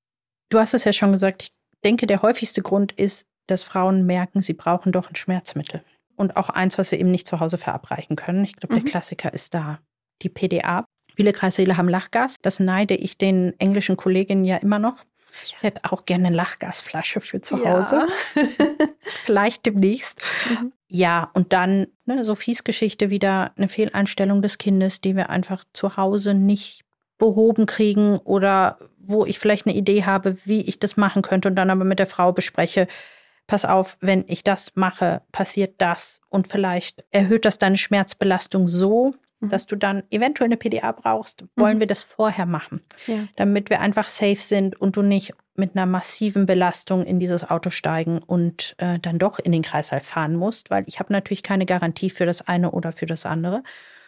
Du hast es ja schon gesagt, ich denke, der häufigste Grund ist, dass Frauen merken, sie brauchen doch ein Schmerzmittel. Und auch eins, was wir eben nicht zu Hause verabreichen können. Ich glaube, mhm. der Klassiker ist da die P D A. Viele Kreissäle haben Lachgas. Das neide ich den englischen Kolleginnen ja immer noch. Ich hätte auch gerne eine Lachgasflasche für zu Hause. Ja. Vielleicht demnächst. Mhm. Ja, und dann ne, Sophies Geschichte wieder, eine Fehleinstellung des Kindes, die wir einfach zu Hause nicht behoben kriegen oder wo ich vielleicht eine Idee habe, wie ich das machen könnte und dann aber mit der Frau bespreche, pass auf, wenn ich das mache, passiert das und vielleicht erhöht das deine Schmerzbelastung so, mhm. dass du dann eventuell eine P D A brauchst. Wollen mhm. wir das vorher machen, ja. damit wir einfach safe sind und du nicht mit einer massiven Belastung in dieses Auto steigen und äh, dann doch in den Kreißsaal fahren musst, weil ich habe natürlich keine Garantie für das eine oder für das andere.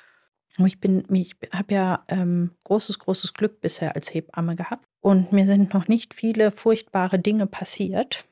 Ich bin, ich habe ja ähm, großes, großes Glück bisher als Hebamme gehabt und mir sind noch nicht viele furchtbare Dinge passiert.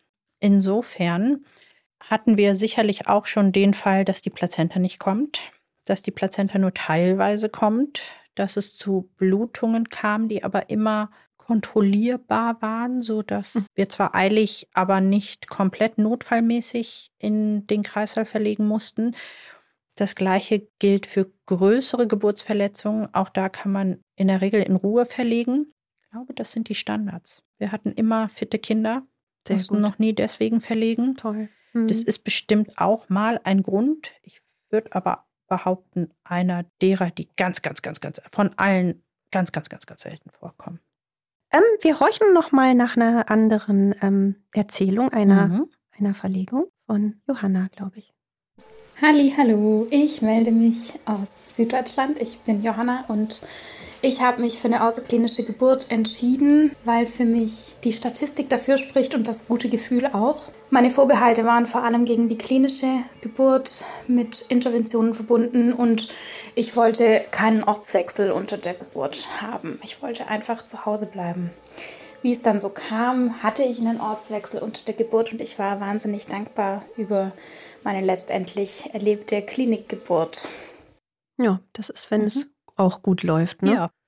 Insofern hatten wir sicherlich auch schon den Fall, dass die Plazenta nicht kommt, dass die Plazenta nur teilweise kommt, dass es zu Blutungen kam, die aber immer kontrollierbar waren, sodass mhm. wir zwar eilig, aber nicht komplett notfallmäßig in den Kreißsaal verlegen mussten. Das Gleiche gilt für größere Geburtsverletzungen. Auch da kann man in der Regel in Ruhe verlegen. Ich glaube, das sind die Standards. Wir hatten immer fitte Kinder, mussten noch nie deswegen verlegen. Toll. Mhm. Das ist bestimmt auch mal ein Grund. Ich würde aber behaupten, einer derer, die ganz, ganz, ganz, ganz, von allen ganz, ganz, ganz, ganz selten vorkommen. Ähm, wir horchen noch mal nach einer anderen ähm, Erzählung, einer, mhm. einer Verlegung von Johanna, glaube ich. Halli, hallo, ich melde mich aus Süddeutschland. Ich bin Johanna und ich habe mich für eine außerklinische Geburt entschieden, weil für mich die Statistik dafür spricht und das gute Gefühl auch. Meine Vorbehalte waren vor allem gegen die klinische Geburt mit Interventionen verbunden und ich wollte keinen Ortswechsel unter der Geburt haben. Ich wollte einfach zu Hause bleiben. Wie es dann so kam, hatte ich einen Ortswechsel unter der Geburt und ich war wahnsinnig dankbar über meine letztendlich erlebte Klinikgeburt. Ja, das ist, wenn mhm. es auch gut läuft. Ne? Ja.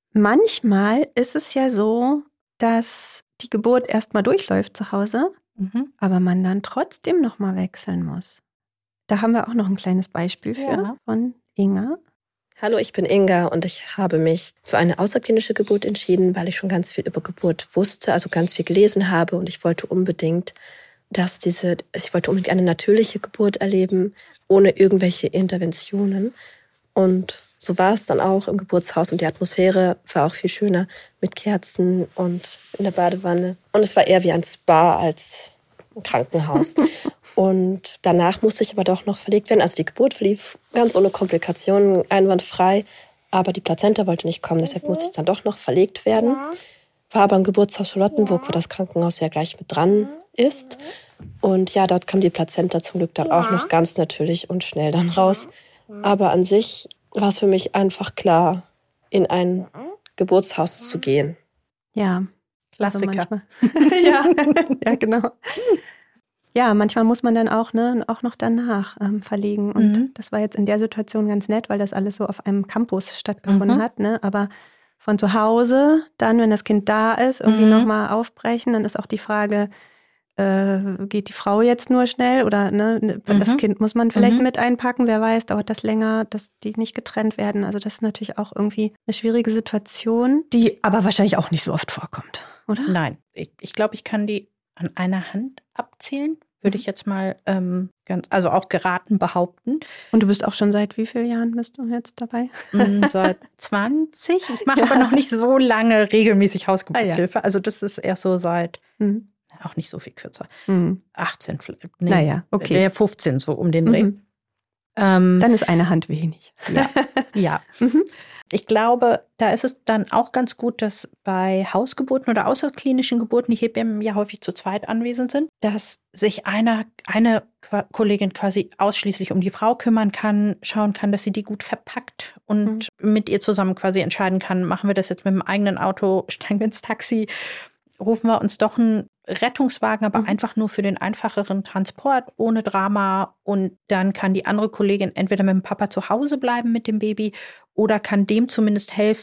Manchmal ist es ja so, dass die Geburt erstmal durchläuft zu Hause, mhm. aber man dann trotzdem nochmal wechseln muss. Da haben wir auch noch ein kleines Beispiel für ja. von Inga. Hallo, ich bin Inga und ich habe mich für eine außerklinische Geburt entschieden, weil ich schon ganz viel über Geburt wusste, also ganz viel gelesen habe und ich wollte unbedingt, dass diese, ich wollte unbedingt eine natürliche Geburt erleben, ohne irgendwelche Interventionen. Und so war es dann auch im Geburtshaus und die Atmosphäre war auch viel schöner mit Kerzen und in der Badewanne. Und es war eher wie ein Spa als ein Krankenhaus. Und danach musste ich aber doch noch verlegt werden. Also die Geburt verlief ganz ohne Komplikationen, einwandfrei. Aber die Plazenta wollte nicht kommen, deshalb musste ich dann doch noch verlegt werden. War aber im Geburtshaus Charlottenburg, wo das Krankenhaus ja gleich mit dran ist. Und ja, dort kam die Plazenta zum Glück dann auch noch ganz natürlich und schnell dann raus. Aber an sich war es für mich einfach klar, in ein Geburtshaus zu gehen. Ja, Klassiker. Also ja, ja, genau. Ja, manchmal muss man dann auch, ne, auch noch danach ähm, verlegen. Und mhm. das war jetzt in der Situation ganz nett, weil das alles so auf einem Campus stattgefunden mhm. hat. Ne? Aber von zu Hause, dann, wenn das Kind da ist, irgendwie mhm. nochmal aufbrechen, dann ist auch die Frage, äh, geht die Frau jetzt nur schnell oder ne, mhm. das Kind muss man vielleicht mhm. mit einpacken, wer weiß, dauert das länger, dass die nicht getrennt werden. Also das ist natürlich auch irgendwie eine schwierige Situation, die aber wahrscheinlich auch nicht so oft vorkommt, oder? Nein, ich, ich glaube, ich kann die an einer Hand abzählen, würde ich jetzt mal ähm, ganz, also auch geraten behaupten. Und du bist auch schon seit wie vielen Jahren bist du jetzt dabei? Seit zwanzig. Ich mache ja. aber noch nicht so lange regelmäßig Hausgeburtshilfe. Ah, ja. Also das ist erst so seit, mhm. auch nicht so viel kürzer, mhm. achtzehn vielleicht. Nee, naja, okay. fünfzehn so um den Dreh. Mhm. Ähm, Dann ist eine Hand wenig. Ja, ja. Mhm. Ich glaube, da ist es dann auch ganz gut, dass bei Hausgeburten oder außerklinischen Geburten, die Hebammen ja häufig zu zweit anwesend sind, dass sich einer, eine Kollegin quasi ausschließlich um die Frau kümmern kann, schauen kann, dass sie die gut verpackt und mhm. mit ihr zusammen quasi entscheiden kann, machen wir das jetzt mit dem eigenen Auto, steigen wir ins Taxi, rufen wir uns doch einen Rettungswagen, aber mhm. einfach nur für den einfacheren Transport, ohne Drama. Und dann kann die andere Kollegin entweder mit dem Papa zu Hause bleiben mit dem Baby oder kann dem zumindest helfen,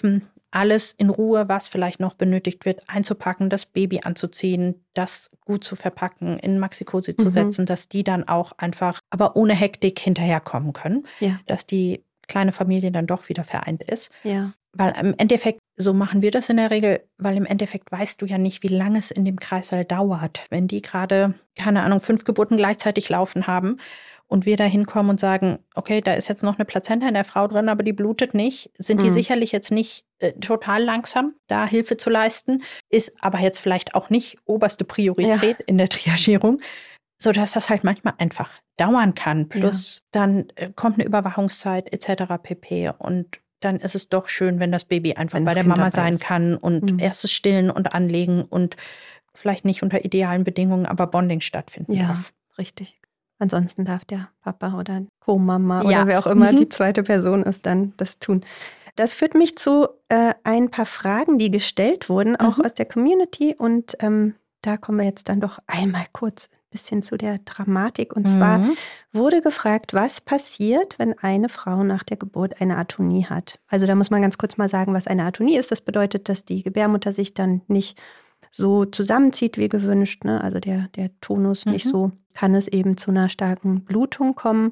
alles in Ruhe, was vielleicht noch benötigt wird, einzupacken, das Baby anzuziehen, das gut zu verpacken, in Maxi-Cosi mhm. zu setzen, dass die dann auch einfach, aber ohne Hektik hinterherkommen können, ja. dass die kleine Familie dann doch wieder vereint ist. Ja. Weil im Endeffekt, so machen wir das in der Regel, weil im Endeffekt weißt du ja nicht, wie lange es in dem Kreißsaal dauert. Wenn die gerade, keine Ahnung, fünf Geburten gleichzeitig laufen haben und wir da hinkommen und sagen, okay, da ist jetzt noch eine Plazenta in der Frau drin, aber die blutet nicht, sind die mhm. sicherlich jetzt nicht äh, total langsam, da Hilfe zu leisten, ist aber jetzt vielleicht auch nicht oberste Priorität ja. in der Triagierung, sodass das halt manchmal einfach dauern kann. Plus ja. dann äh, kommt eine Überwachungszeit et cetera pp. Und dann ist es doch schön, wenn das Baby einfach wenn bei der kind Mama sein ist. kann und mhm. erstes Stillen und Anlegen und vielleicht nicht unter idealen Bedingungen, aber Bonding stattfinden ja, darf. Richtig. Ansonsten darf der Papa oder Co-Mama ja. oder wer auch immer mhm. die zweite Person ist, dann das tun. Das führt mich zu äh, ein paar Fragen, die gestellt wurden, auch mhm. aus der Community. Und ähm, da kommen wir jetzt dann doch einmal kurz ein bisschen zu der Dramatik. Und mhm. zwar wurde gefragt, was passiert, wenn eine Frau nach der Geburt eine Atonie hat. Also da muss man ganz kurz mal sagen, was eine Atonie ist. Das bedeutet, dass die Gebärmutter sich dann nicht so zusammenzieht wie gewünscht, ne? Also der, der Tonus mhm. nicht so, kann es eben zu einer starken Blutung kommen.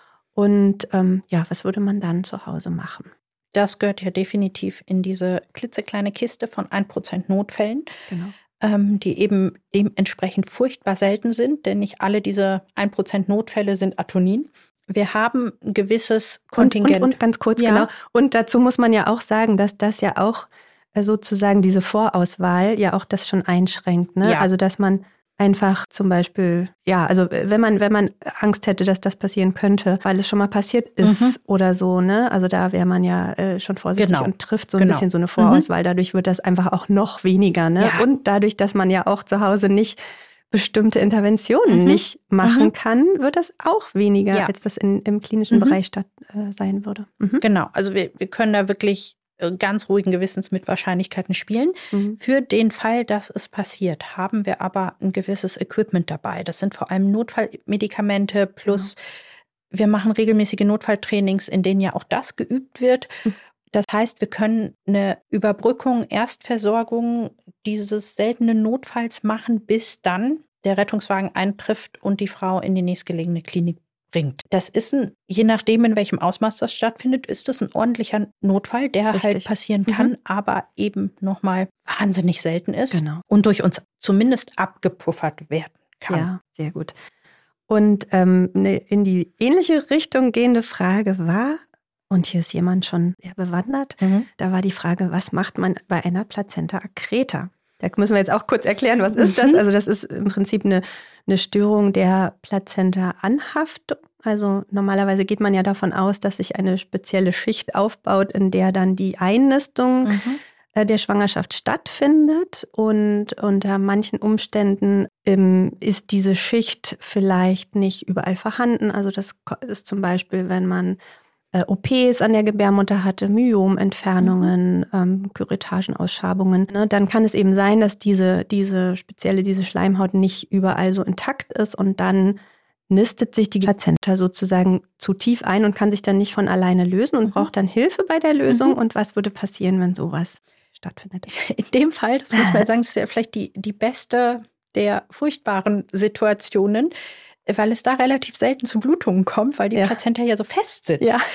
Und ähm, ja, was würde man dann zu Hause machen? Das gehört ja definitiv in diese klitzekleine Kiste von ein Prozent Notfällen, genau. ähm, die eben dementsprechend furchtbar selten sind, denn nicht alle diese ein Prozent Notfälle sind Atonien. Wir haben ein gewisses Kontingent. Und, und, und ganz kurz, ja. genau. Und dazu muss man ja auch sagen, dass das ja auch sozusagen diese Vorauswahl ja auch das schon einschränkt. Ne? Ja. Also dass man einfach zum Beispiel, ja, also wenn man, wenn man Angst hätte, dass das passieren könnte, weil es schon mal passiert ist mhm. oder so, ne? Also da wäre man ja äh, schon vorsichtig genau. und trifft so ein genau. bisschen so eine Vorauswahl. Mhm. Dadurch wird das einfach auch noch weniger, ne? Ja. Und dadurch, dass man ja auch zu Hause nicht bestimmte Interventionen mhm. nicht machen mhm. kann, wird das auch weniger, ja. als das in, im klinischen mhm. Bereich statt äh, sein würde. Mhm. Genau, also wir, wir können da wirklich ganz ruhigen Gewissens mit Wahrscheinlichkeiten spielen. Mhm. Für den Fall, dass es passiert, haben wir aber ein gewisses Equipment dabei. Das sind vor allem Notfallmedikamente plus mhm. wir machen regelmäßige Notfalltrainings, in denen ja auch das geübt wird. Mhm. Das heißt, wir können eine Überbrückung, Erstversorgung dieses seltenen Notfalls machen, bis dann der Rettungswagen eintrifft und die Frau in die nächstgelegene Klinik bringt. Das ist ein, je nachdem, in welchem Ausmaß das stattfindet, ist das ein ordentlicher Notfall, der Richtig. halt passieren kann, mhm. aber eben nochmal wahnsinnig selten ist genau. und durch uns zumindest abgepuffert werden kann. Ja, sehr gut. Und ähm, eine in die ähnliche Richtung gehende Frage war, und hier ist jemand schon sehr bewandert, mhm. da war die Frage, was macht man bei einer Plazenta accreta? Da müssen wir jetzt auch kurz erklären, was ist das? Also das ist im Prinzip eine, eine Störung der Plazenta-Anhaftung. Also normalerweise geht man ja davon aus, dass sich eine spezielle Schicht aufbaut, in der dann die Einnistung mhm. äh, der Schwangerschaft stattfindet. Und unter manchen Umständen ähm, ist diese Schicht vielleicht nicht überall vorhanden. Also das ist zum Beispiel, wenn man O Ps an der Gebärmutter hatte, Myomentfernungen, mhm. ähm, Curettagenausschabungen, ne, dann kann es eben sein, dass diese, diese spezielle, diese Schleimhaut nicht überall so intakt ist und dann nistet sich die Plazenta sozusagen zu tief ein und kann sich dann nicht von alleine lösen und mhm. braucht dann Hilfe bei der Lösung. Mhm. Und was würde passieren, wenn sowas stattfindet? In dem Fall, das muss man sagen, ist ja vielleicht die, die beste der furchtbaren Situationen, weil es da relativ selten zu Blutungen kommt, weil die ja. Plazenta ja so fest sitzt. Ja.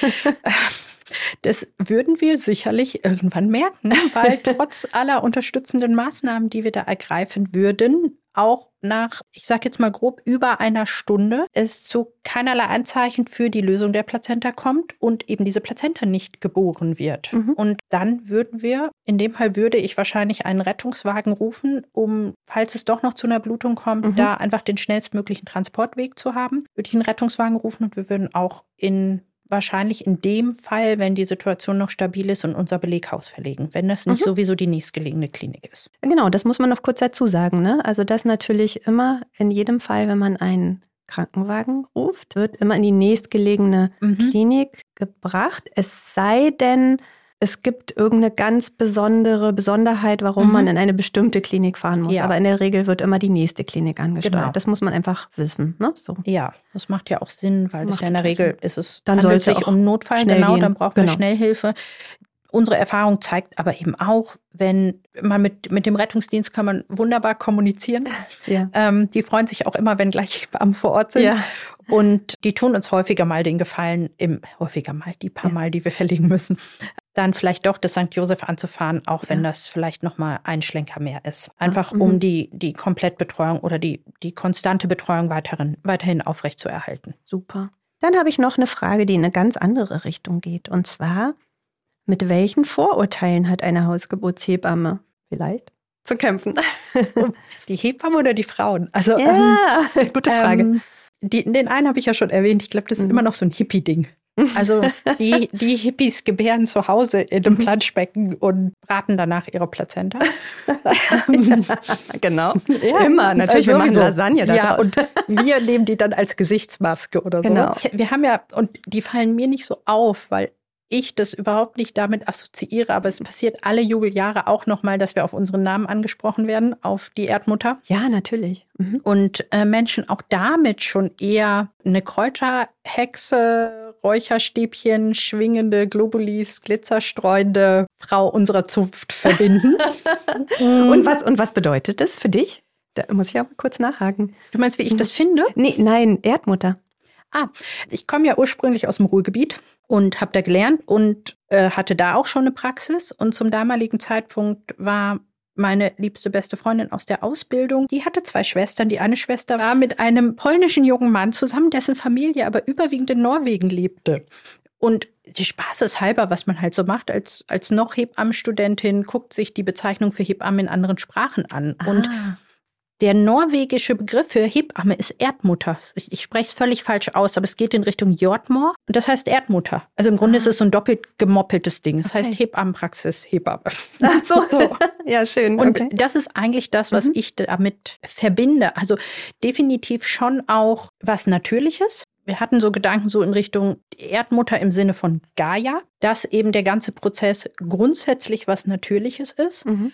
Das würden wir sicherlich irgendwann merken, weil trotz aller unterstützenden Maßnahmen, die wir da ergreifen würden, auch nach, ich sage jetzt mal grob, über einer Stunde es zu keinerlei Anzeichen für die Lösung der Plazenta kommt und eben diese Plazenta nicht geboren wird. Mhm. Und dann würden wir, in dem Fall würde ich wahrscheinlich einen Rettungswagen rufen, um, falls es doch noch zu einer Blutung kommt, mhm. da einfach den schnellstmöglichen Transportweg zu haben. Würde ich einen Rettungswagen rufen und wir würden auch in wahrscheinlich in dem Fall, wenn die Situation noch stabil ist, in unser Beleghaus verlegen, wenn das nicht mhm. sowieso die nächstgelegene Klinik ist. Genau, das muss man noch kurz dazu sagen, ne? Also das natürlich immer in jedem Fall, wenn man einen Krankenwagen ruft, wird immer in die nächstgelegene mhm. Klinik gebracht. Es sei denn, es gibt irgendeine ganz besondere Besonderheit, warum mhm. man in eine bestimmte Klinik fahren muss. Ja. Aber in der Regel wird immer die nächste Klinik angesteuert. Genau. Das muss man einfach wissen. Ne? So. Ja, das macht ja auch Sinn, weil das ja in der Regel ist es, dann handelt sich um Notfall, genau, gehen. dann brauchen genau. wir Schnellhilfe. Unsere Erfahrung zeigt aber eben auch, wenn man mit, mit dem Rettungsdienst kann man wunderbar kommunizieren. Ja. Ähm, die freuen sich auch immer, wenn gleich Hebammen vor Ort sind. Ja. Und die tun uns häufiger mal den Gefallen, im, häufiger mal, die paar ja. Mal, die wir verlegen müssen, dann vielleicht doch das Sankt Joseph anzufahren, auch ja. wenn das vielleicht nochmal ein Schlenker mehr ist. Einfach mhm. um die, die Komplettbetreuung oder die, die konstante Betreuung weiterhin, weiterhin aufrechtzuerhalten. Super. Dann habe ich noch eine Frage, die in eine ganz andere Richtung geht. Und zwar, mit welchen Vorurteilen hat eine Hausgeburtshebamme vielleicht zu kämpfen? Die Hebamme oder die Frauen? Also, ja, ähm, gute Frage. Ähm, die, den einen habe ich ja schon erwähnt. Ich glaube, das ist mhm. immer noch so ein Hippie-Ding. Also die, die Hippies gebären zu Hause in einem Planschbecken und braten danach ihre Plazenta. Genau, ja, immer. Natürlich, also wir machen Lasagne daraus. Ja, und wir nehmen die dann als Gesichtsmaske oder so. Genau. Wir haben ja, und die fallen mir nicht so auf, weil ich das überhaupt nicht damit assoziiere, aber es passiert alle Jubeljahre auch nochmal, dass wir auf unseren Namen angesprochen werden, auf die Erdmutter. Ja, natürlich. Mhm. Und äh, Menschen auch damit schon eher eine Kräuterhexe, Räucherstäbchen, schwingende Globulis, glitzerstreuende Frau unserer Zunft verbinden. und, was, und was bedeutet das für dich? Da muss ich auch mal kurz nachhaken. Du meinst, wie ich das finde? Nee, nein, Erdmutter. Ah, ich komme ja ursprünglich aus dem Ruhrgebiet und habe da gelernt und äh, hatte da auch schon eine Praxis. Und zum damaligen Zeitpunkt war meine liebste beste Freundin aus der Ausbildung, die hatte zwei Schwestern. Die eine Schwester war mit einem polnischen jungen Mann zusammen, dessen Familie aber überwiegend in Norwegen lebte. Und die Spaßeshalber, was man halt so macht als, als noch Hebammenstudentin, guckt sich die Bezeichnung für Hebammen in anderen Sprachen an. Ah. Und der norwegische Begriff für Hebamme ist Erdmutter. Ich, ich spreche es völlig falsch aus, aber es geht in Richtung Jordmor und das heißt Erdmutter. Also im Grunde ah. ist es so ein doppelt gemoppeltes Ding. Das okay. heißt Hebammenpraxis, Hebamme. Ach so. so. Ja, schön. Und okay. das ist eigentlich das, was mhm. ich damit verbinde. Also definitiv schon auch was Natürliches. Wir hatten so Gedanken so in Richtung Erdmutter im Sinne von Gaia, dass eben der ganze Prozess grundsätzlich was Natürliches ist. Mhm.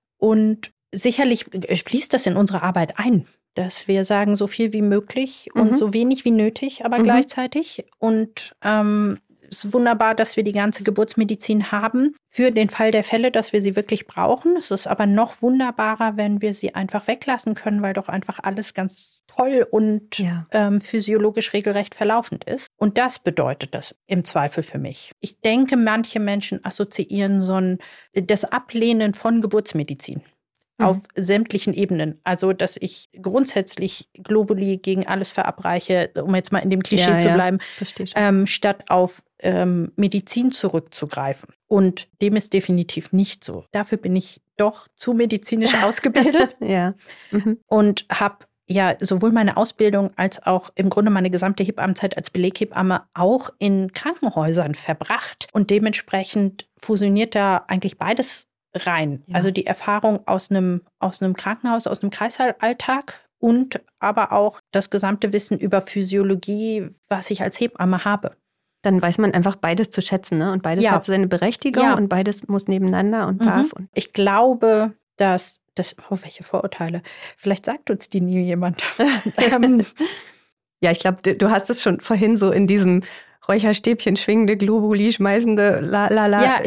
Und sicherlich fließt das in unsere Arbeit ein, dass wir sagen, so viel wie möglich mhm. und so wenig wie nötig, aber mhm. gleichzeitig. Und ähm, es ist wunderbar, dass wir die ganze Geburtsmedizin haben für den Fall der Fälle, dass wir sie wirklich brauchen. Es ist aber noch wunderbarer, wenn wir sie einfach weglassen können, weil doch einfach alles ganz toll und ja. ähm, physiologisch regelrecht verlaufend ist. Und das bedeutet das im Zweifel für mich. Ich denke, manche Menschen assoziieren so ein, das Ablehnen von Geburtsmedizin. Auf sämtlichen Ebenen. Also, dass ich grundsätzlich Globuli gegen alles verabreiche, um jetzt mal in dem Klischee ja, zu ja. bleiben, ähm, statt auf ähm, Medizin zurückzugreifen. Und dem ist definitiv nicht so. Dafür bin ich doch zu medizinisch ausgebildet ja. mhm. und habe ja sowohl meine Ausbildung als auch im Grunde meine gesamte Hebammenzeit als Beleghebamme auch in Krankenhäusern verbracht. Und dementsprechend fusioniert da eigentlich beides rein. Ja. Also die Erfahrung aus einem, aus einem Krankenhaus, aus einem Kreisalltag und aber auch das gesamte Wissen über Physiologie, was ich als Hebamme habe. Dann weiß man einfach beides zu schätzen, ne? Und beides ja. hat seine Berechtigung ja. und beides muss nebeneinander und darf. Mhm. Und ich glaube, dass das, oh, welche Vorurteile. Vielleicht sagt uns die nie jemand. ähm, ja, ich glaube, du, du hast es schon vorhin so in diesem Räucherstäbchen schwingende, Globuli schmeißende, la la la, ja,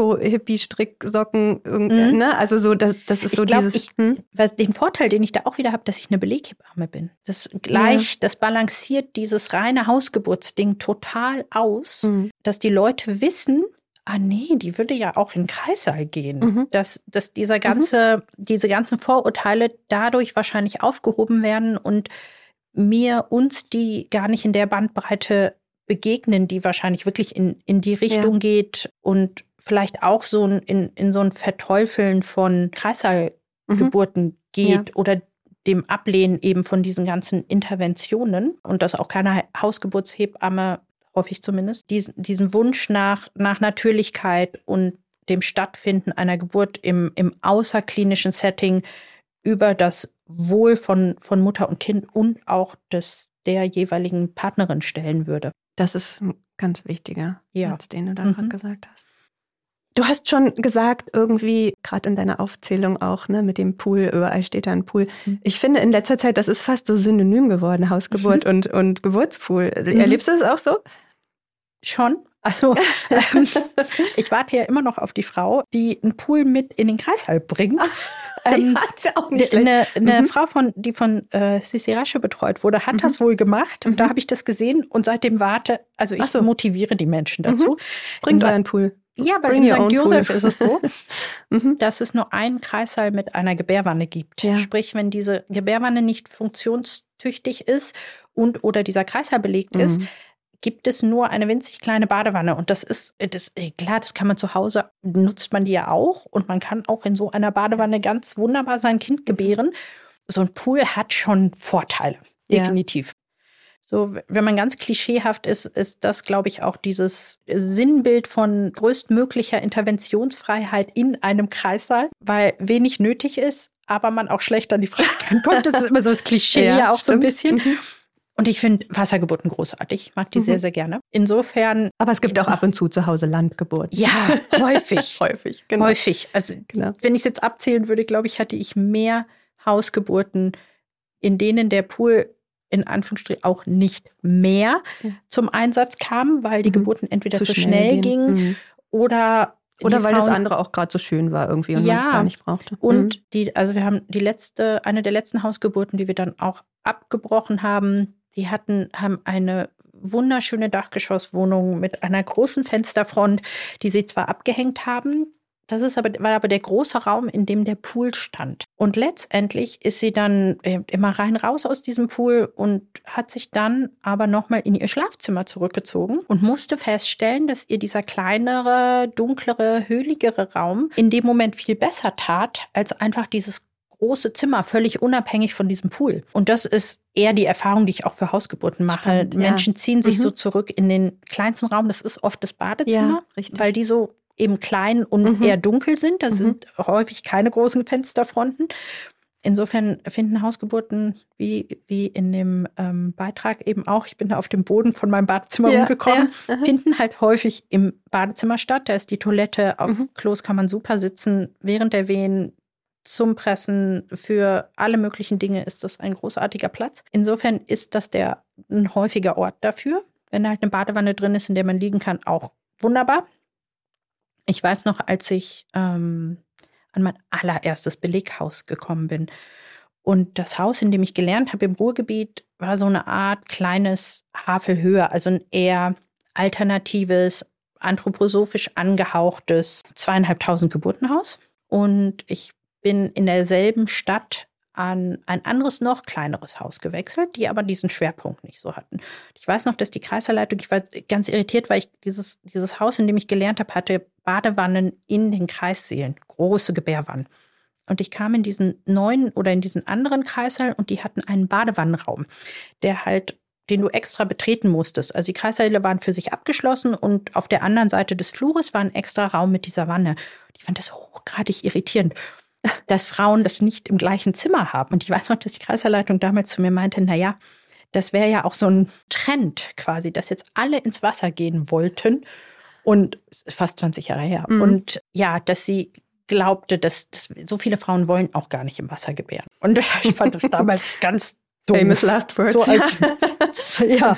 Öko-Hippie-Stricksocken, mhm. ne? Also so, das, das ist so ich glaub, dieses... Ich, hm? Den Vorteil, den ich da auch wieder habe, dass ich eine Beleghebamme bin. Das gleich, ja. das balanciert dieses reine Hausgeburtsding total aus, mhm. dass die Leute wissen, ah nee, die würde ja auch in den Kreissaal gehen. Mhm. Dass, dass dieser ganze, mhm. diese ganzen Vorurteile dadurch wahrscheinlich aufgehoben werden und mir, uns die gar nicht in der Bandbreite begegnen, die wahrscheinlich wirklich in, in die Richtung ja. geht und vielleicht auch so ein, in, in so ein Verteufeln von Kreissaalgeburten mhm. geht ja. oder dem Ablehnen eben von diesen ganzen Interventionen und dass auch keine Hausgeburtshebamme, hoffe ich zumindest, diesen, diesen Wunsch nach, nach Natürlichkeit und dem Stattfinden einer Geburt im, im außerklinischen Setting über das Wohl von, von Mutter und Kind und auch des, der jeweiligen Partnerin stellen würde. Das ist ein ganz wichtiger ja. Satz, den du da mhm. gerade gesagt hast. Du hast schon gesagt, irgendwie, gerade in deiner Aufzählung auch, ne, mit dem Pool, überall steht da ein Pool. Mhm. Ich finde in letzter Zeit, das ist fast so synonym geworden, Hausgeburt mhm. und, und Geburtspool. Mhm. Erlebst du das auch so? Schon. Also ähm, ich warte ja immer noch auf die Frau, die einen Pool mit in den Kreißsaal bringt. Ähm, ja, ist ja auch nicht eine eine mhm. Frau, von, die von äh, Sissi Rasche betreut wurde, hat mhm. das wohl gemacht. Und mhm. da habe ich das gesehen und seitdem warte, also ich so. motiviere die Menschen dazu. Mhm. Bringt euren Pool. Ja, weil Bring in Sankt Josef Pool. ist es so, mhm. dass es nur einen Kreissaal mit einer Gebärwanne gibt. Ja. Sprich, wenn diese Gebärwanne nicht funktionstüchtig ist und oder dieser Kreissaal belegt mhm. ist, gibt es nur eine winzig kleine Badewanne. Und das ist, das, klar, das kann man zu Hause, nutzt man die ja auch. Und man kann auch in so einer Badewanne ganz wunderbar sein Kind gebären. So ein Pool hat schon Vorteile, definitiv. Ja. So, wenn man ganz klischeehaft ist, ist das, glaube ich, auch dieses Sinnbild von größtmöglicher Interventionsfreiheit in einem Kreissaal, weil wenig nötig ist, aber man auch schlecht an die Frage kommt. Das ist immer so das Klischee ja, ja auch stimmt. so ein bisschen. Mhm. Und ich finde Wassergeburten großartig. Ich mag die mhm. sehr, sehr gerne. Insofern. Aber es gibt auch ab und zu zu Hause Landgeburten. Ja, häufig. häufig, genau. Häufig. Also, genau. Wenn ich es jetzt abzählen würde, glaube ich, hatte ich mehr Hausgeburten, in denen der Pool in Anführungsstrichen auch nicht mehr ja. zum Einsatz kam, weil die mhm. Geburten entweder zu, zu schnell, schnell gingen mhm. oder Oder weil Frauen, das andere auch gerade so schön war irgendwie und ja, man es gar nicht brauchte. Und mhm. die, also wir haben die letzte, eine der letzten Hausgeburten, die wir dann auch abgebrochen haben, die hatten, haben eine wunderschöne Dachgeschosswohnung mit einer großen Fensterfront, die sie zwar abgehängt haben, das ist aber, war aber der große Raum, in dem der Pool stand. Und letztendlich ist sie dann immer rein raus aus diesem Pool und hat sich dann aber nochmal in ihr Schlafzimmer zurückgezogen und musste feststellen, dass ihr dieser kleinere, dunklere, höhligere Raum in dem Moment viel besser tat, als einfach dieses große Zimmer, völlig unabhängig von diesem Pool. Und das ist eher die Erfahrung, die ich auch für Hausgeburten mache. Spannend, Menschen ja. ziehen sich mhm. so zurück in den kleinsten Raum, das ist oft das Badezimmer, ja, weil die so eben klein und mhm. eher dunkel sind. Das mhm. sind häufig keine großen Fensterfronten. Insofern finden Hausgeburten, wie, wie in dem ähm, Beitrag eben auch, ich bin da auf dem Boden von meinem Badezimmer ja, rumgekommen, ja. finden halt häufig im Badezimmer statt. Da ist die Toilette, auf mhm. Klos kann man super sitzen. Während der Wehen, zum Pressen, für alle möglichen Dinge ist das ein großartiger Platz. Insofern ist das der ein häufiger Ort dafür. Wenn da halt eine Badewanne drin ist, in der man liegen kann, auch wunderbar. Ich weiß noch, als ich ähm, an mein allererstes Beleghaus gekommen bin. Und das Haus, in dem ich gelernt habe im Ruhrgebiet, war so eine Art kleines Havelhöhe, also ein eher alternatives, anthroposophisch angehauchtes zweieinhalbtausend Geburtenhaus. Und ich bin in derselben Stadt an ein anderes, noch kleineres Haus gewechselt, die aber diesen Schwerpunkt nicht so hatten. Ich weiß noch, dass die Kreisleitung, ich war ganz irritiert, weil ich dieses, dieses Haus, in dem ich gelernt habe, hatte Badewannen in den Kreissälen, große Gebärwannen. Und ich kam in diesen neuen oder in diesen anderen Kreissaal und die hatten einen Badewannenraum, der halt, den du extra betreten musstest. Also die Kreissäle waren für sich abgeschlossen und auf der anderen Seite des Flures war ein extra Raum mit dieser Wanne. Ich fand das hochgradig irritierend, dass Frauen das nicht im gleichen Zimmer haben. Und ich weiß noch, dass die Kreisleitung damals zu mir meinte, naja, das wäre ja auch so ein Trend quasi, dass jetzt alle ins Wasser gehen wollten. Und fast zwanzig Jahre her. Mhm. Und ja, dass sie glaubte, dass, dass so viele Frauen wollen auch gar nicht im Wasser gebären. Und ich fand das damals ganz dumm. Famous last words. So als, so, ja.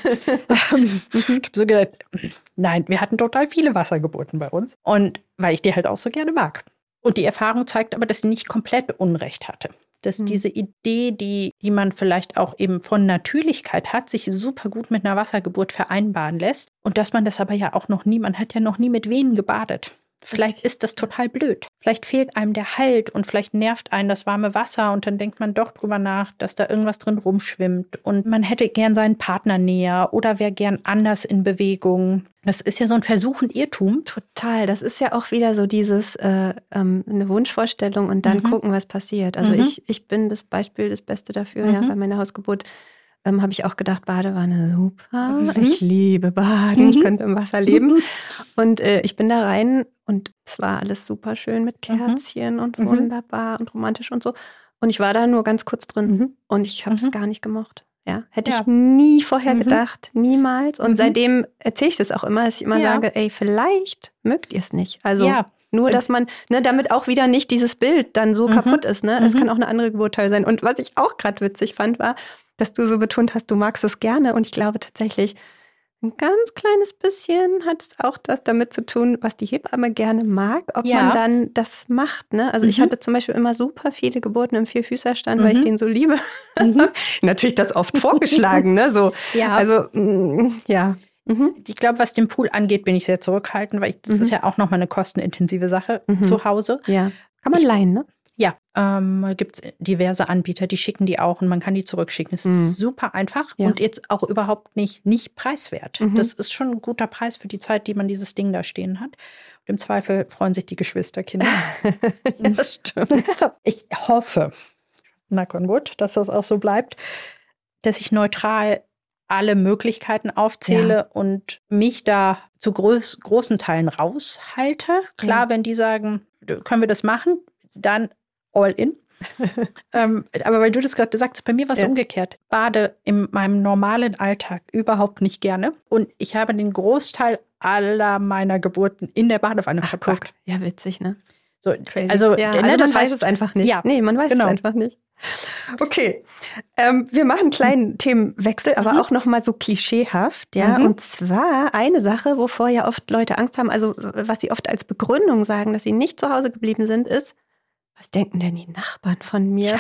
Ich habe so gedacht, nein, wir hatten total viele Wassergeburten bei uns. Und weil ich die halt auch so gerne mag. Und die Erfahrung zeigt aber, dass sie nicht komplett Unrecht hatte. Dass mhm. diese Idee, die, die man vielleicht auch eben von Natürlichkeit hat, sich super gut mit einer Wassergeburt vereinbaren lässt. Und dass man das aber ja auch noch nie, man hat ja noch nie mit Wehen gebadet. Vielleicht Richtig. Ist das total blöd. Vielleicht fehlt einem der Halt und vielleicht nervt einen das warme Wasser und dann denkt man doch drüber nach, dass da irgendwas drin rumschwimmt und man hätte gern seinen Partner näher oder wäre gern anders in Bewegung. Das ist ja so ein Versuch und Irrtum. Total. Das ist ja auch wieder so dieses äh, ähm, eine Wunschvorstellung und dann mhm. gucken, was passiert. Also mhm. ich, ich bin das Beispiel, das Beste dafür. Mhm. Ja, bei meiner Hausgeburt ähm, habe ich auch gedacht, Badewanne, super. Mhm. Ich liebe Baden, mhm. ich könnte im Wasser leben. Und äh, ich bin da rein und es war alles super schön mit Kerzchen mhm. und wunderbar und romantisch und so. Und ich war da nur ganz kurz drin mhm. und ich habe es mhm. gar nicht gemocht. Ja, hätte ja. ich nie vorher mhm. gedacht, niemals. Und mhm. seitdem erzähle ich das auch immer, dass ich immer ja. sage, ey, vielleicht mögt ihr es nicht. Also ja. nur, dass man, ne, damit auch wieder nicht dieses Bild dann so mhm. kaputt ist. Ne? Es mhm. kann auch eine andere Geburtsteil sein. Und was ich auch gerade witzig fand, war, dass du so betont hast, du magst es gerne. Und ich glaube tatsächlich, Ein ganz kleines bisschen hat es auch was damit zu tun, was die Hebamme gerne mag, ob Ja. man dann das macht. Ne? Also Mhm. ich hatte zum Beispiel immer super viele Geburten im Vierfüßerstand, Mhm. weil ich den so liebe. Mhm. Natürlich das oft vorgeschlagen, ne? So, Ja. also mm, ja. Mhm. Ich glaube, was den Pool angeht, bin ich sehr zurückhaltend, weil ich, das Mhm. ist ja auch nochmal eine kostenintensive Sache Mhm. zu Hause. Ja. Kann man Ich- leihen, ne? Ja, ähm, gibt es diverse Anbieter, die schicken die auch und man kann die zurückschicken. Es Mhm. ist super einfach Ja. und jetzt auch überhaupt nicht, nicht preiswert. Mhm. Das ist schon ein guter Preis für die Zeit, die man dieses Ding da stehen hat. Und im Zweifel freuen sich die Geschwisterkinder. Ja, das stimmt. Ich hoffe, knock on wood, dass das auch so bleibt, dass ich neutral alle Möglichkeiten aufzähle Ja. und mich da zu groß, großen Teilen raushalte. Klar, Ja. wenn die sagen, können wir das machen, dann all in. ähm, aber weil du das gerade sagst, bei mir war es Ja. umgekehrt. Bade in meinem normalen Alltag überhaupt nicht gerne. Und ich habe den Großteil aller meiner Geburten in der Badewanne Ach, verbracht. guck. Ja, witzig, ne? So, Crazy. also, ja, ne, also man das weiß heißt, es einfach nicht. Ja, Nee, man weiß genau. es einfach nicht. Okay, ähm, wir machen einen kleinen Themenwechsel, aber Mhm. auch nochmal so klischeehaft, ja. Mhm. Und zwar eine Sache, wovor ja oft Leute Angst haben, also was sie oft als Begründung sagen, dass sie nicht zu Hause geblieben sind, ist, was denken denn die Nachbarn von mir?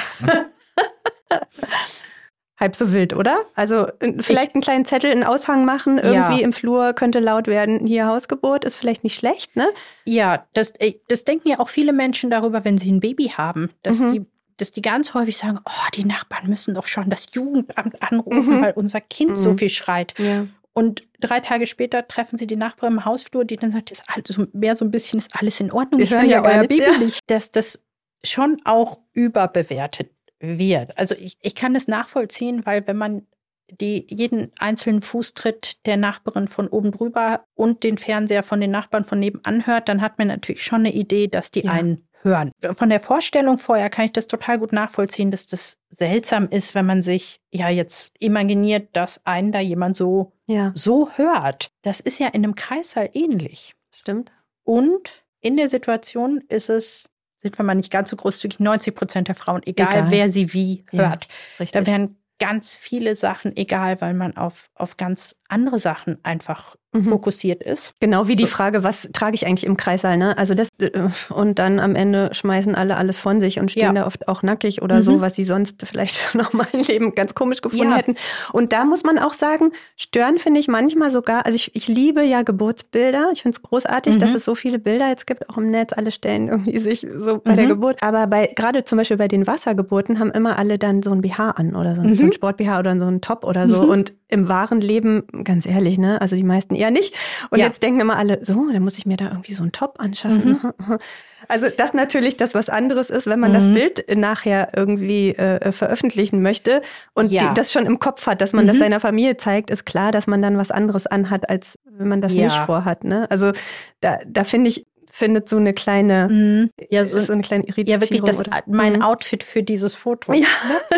Halb so wild, oder? Also äh, vielleicht Ich- einen kleinen Zettel, einen Aushang machen, irgendwie Ja. im Flur könnte laut werden, hier Hausgeburt, ist vielleicht nicht schlecht, ne? Ja, das, äh, das denken ja auch viele Menschen darüber, wenn sie ein Baby haben, dass, Mhm. die, dass die ganz häufig sagen, oh, die Nachbarn müssen doch schon das Jugendamt anrufen, Mhm. weil unser Kind Mhm. so viel schreit. Ja. Und drei Tage später treffen sie die Nachbarin im Hausflur, die dann sagt, ist alles so, mehr so ein bisschen, ist alles in Ordnung. Wir Ich höre hören ja ja gar euer nichts, Baby ja. nicht. Dass das schon auch überbewertet wird. Also ich, ich kann es nachvollziehen, weil wenn man die, jeden einzelnen Fußtritt der Nachbarin von oben drüber und den Fernseher von den Nachbarn von nebenan hört, dann hat man natürlich schon eine Idee, dass die Ja. einen hören. Von der Vorstellung vorher kann ich das total gut nachvollziehen, dass das seltsam ist, wenn man sich ja jetzt imaginiert, dass einen da jemand so, Ja, so hört. Das ist ja in einem Kreißsaal ähnlich. stimmt. Und in der Situation ist es, sind wir mal nicht ganz so großzügig, neunzig Prozent der Frauen, egal, Egal. wer sie wie Ja, hört. Richtig. Da werden ganz viele Sachen egal, weil man auf, auf ganz andere Sachen einfach Mhm. fokussiert ist. Genau wie die So. Frage, was trage ich eigentlich im Kreissaal, ne? Also das äh, und dann am Ende schmeißen alle alles von sich und stehen Ja. da oft auch nackig oder Mhm. so, was sie sonst vielleicht noch mal im Leben ganz komisch gefunden Ja. hätten. Und da muss man auch sagen, stören finde ich manchmal sogar, also ich, ich liebe ja Geburtsbilder. Ich finde es großartig, Mhm. dass es so viele Bilder jetzt gibt, auch im Netz, alle stellen irgendwie sich so bei der Mhm. Geburt. Aber bei gerade zum Beispiel bei den Wassergeburten haben immer alle dann so ein B H an oder so, ein- Mhm. so ein Sport-B H oder so ein Top oder so. Mhm. Und im wahren Leben, ganz ehrlich, ne, also die meisten eher nicht. Und Ja. jetzt denken immer alle, so, dann muss ich mir da irgendwie so einen Top anschaffen. Also das natürlich das was anderes ist, wenn man Mhm. das Bild nachher irgendwie äh, veröffentlichen möchte und Ja. die, das schon im Kopf hat, dass man Mhm. das seiner Familie zeigt, ist klar, dass man dann was anderes anhat, als wenn man das Ja. nicht vorhat. Ne? Also da, da finde ich, findet so eine kleine, Mhm. Ja, so, ist so eine kleine Irritierung. ja, wirklich das, oder? mein Mhm. Outfit für dieses Foto. Ja,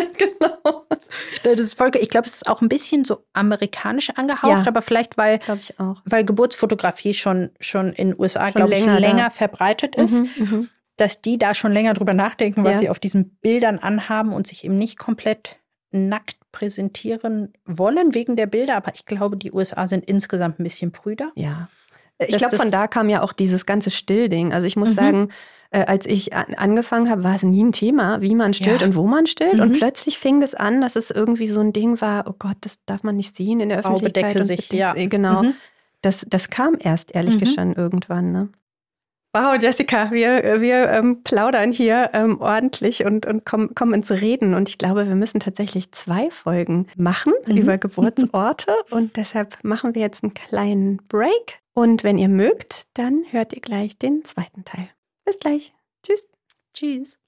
genau. Das ist voll, ich glaube, es ist auch ein bisschen so amerikanisch angehaucht, Ja. aber vielleicht, weil, Glaube ich auch. weil Geburtsfotografie schon, schon in den U S A, Schon glaube ich, länger da. länger verbreitet ist. Mhm, mhm. Dass die da schon länger drüber nachdenken, was Ja. sie auf diesen Bildern anhaben und sich eben nicht komplett nackt präsentieren wollen wegen der Bilder. Aber ich glaube, die U S A sind insgesamt ein bisschen prüder. Ja. Ich Dass glaube, von das- da kam ja auch dieses ganze Stillding. Also ich muss Mhm. sagen, äh, als ich an, angefangen habe, war es nie ein Thema, wie man stillt Ja. und wo man stillt. Mhm. Und plötzlich fing das an, dass es irgendwie so ein Ding war, oh Gott, das darf man nicht sehen in der Frau Öffentlichkeit. bedecke und sich, bedeckt ja. sie- Genau. Mhm. Das, das kam erst, ehrlich Mhm. gestanden, irgendwann. Ne? Wow, Jessica, wir, wir ähm, plaudern hier ähm, ordentlich und, und kommen, kommen ins Reden. Und ich glaube, wir müssen tatsächlich zwei Folgen machen Mhm. über Geburtsorte. Und deshalb machen wir jetzt einen kleinen Break. Und wenn ihr mögt, dann hört ihr gleich den zweiten Teil. Bis gleich. Tschüss. Tschüss.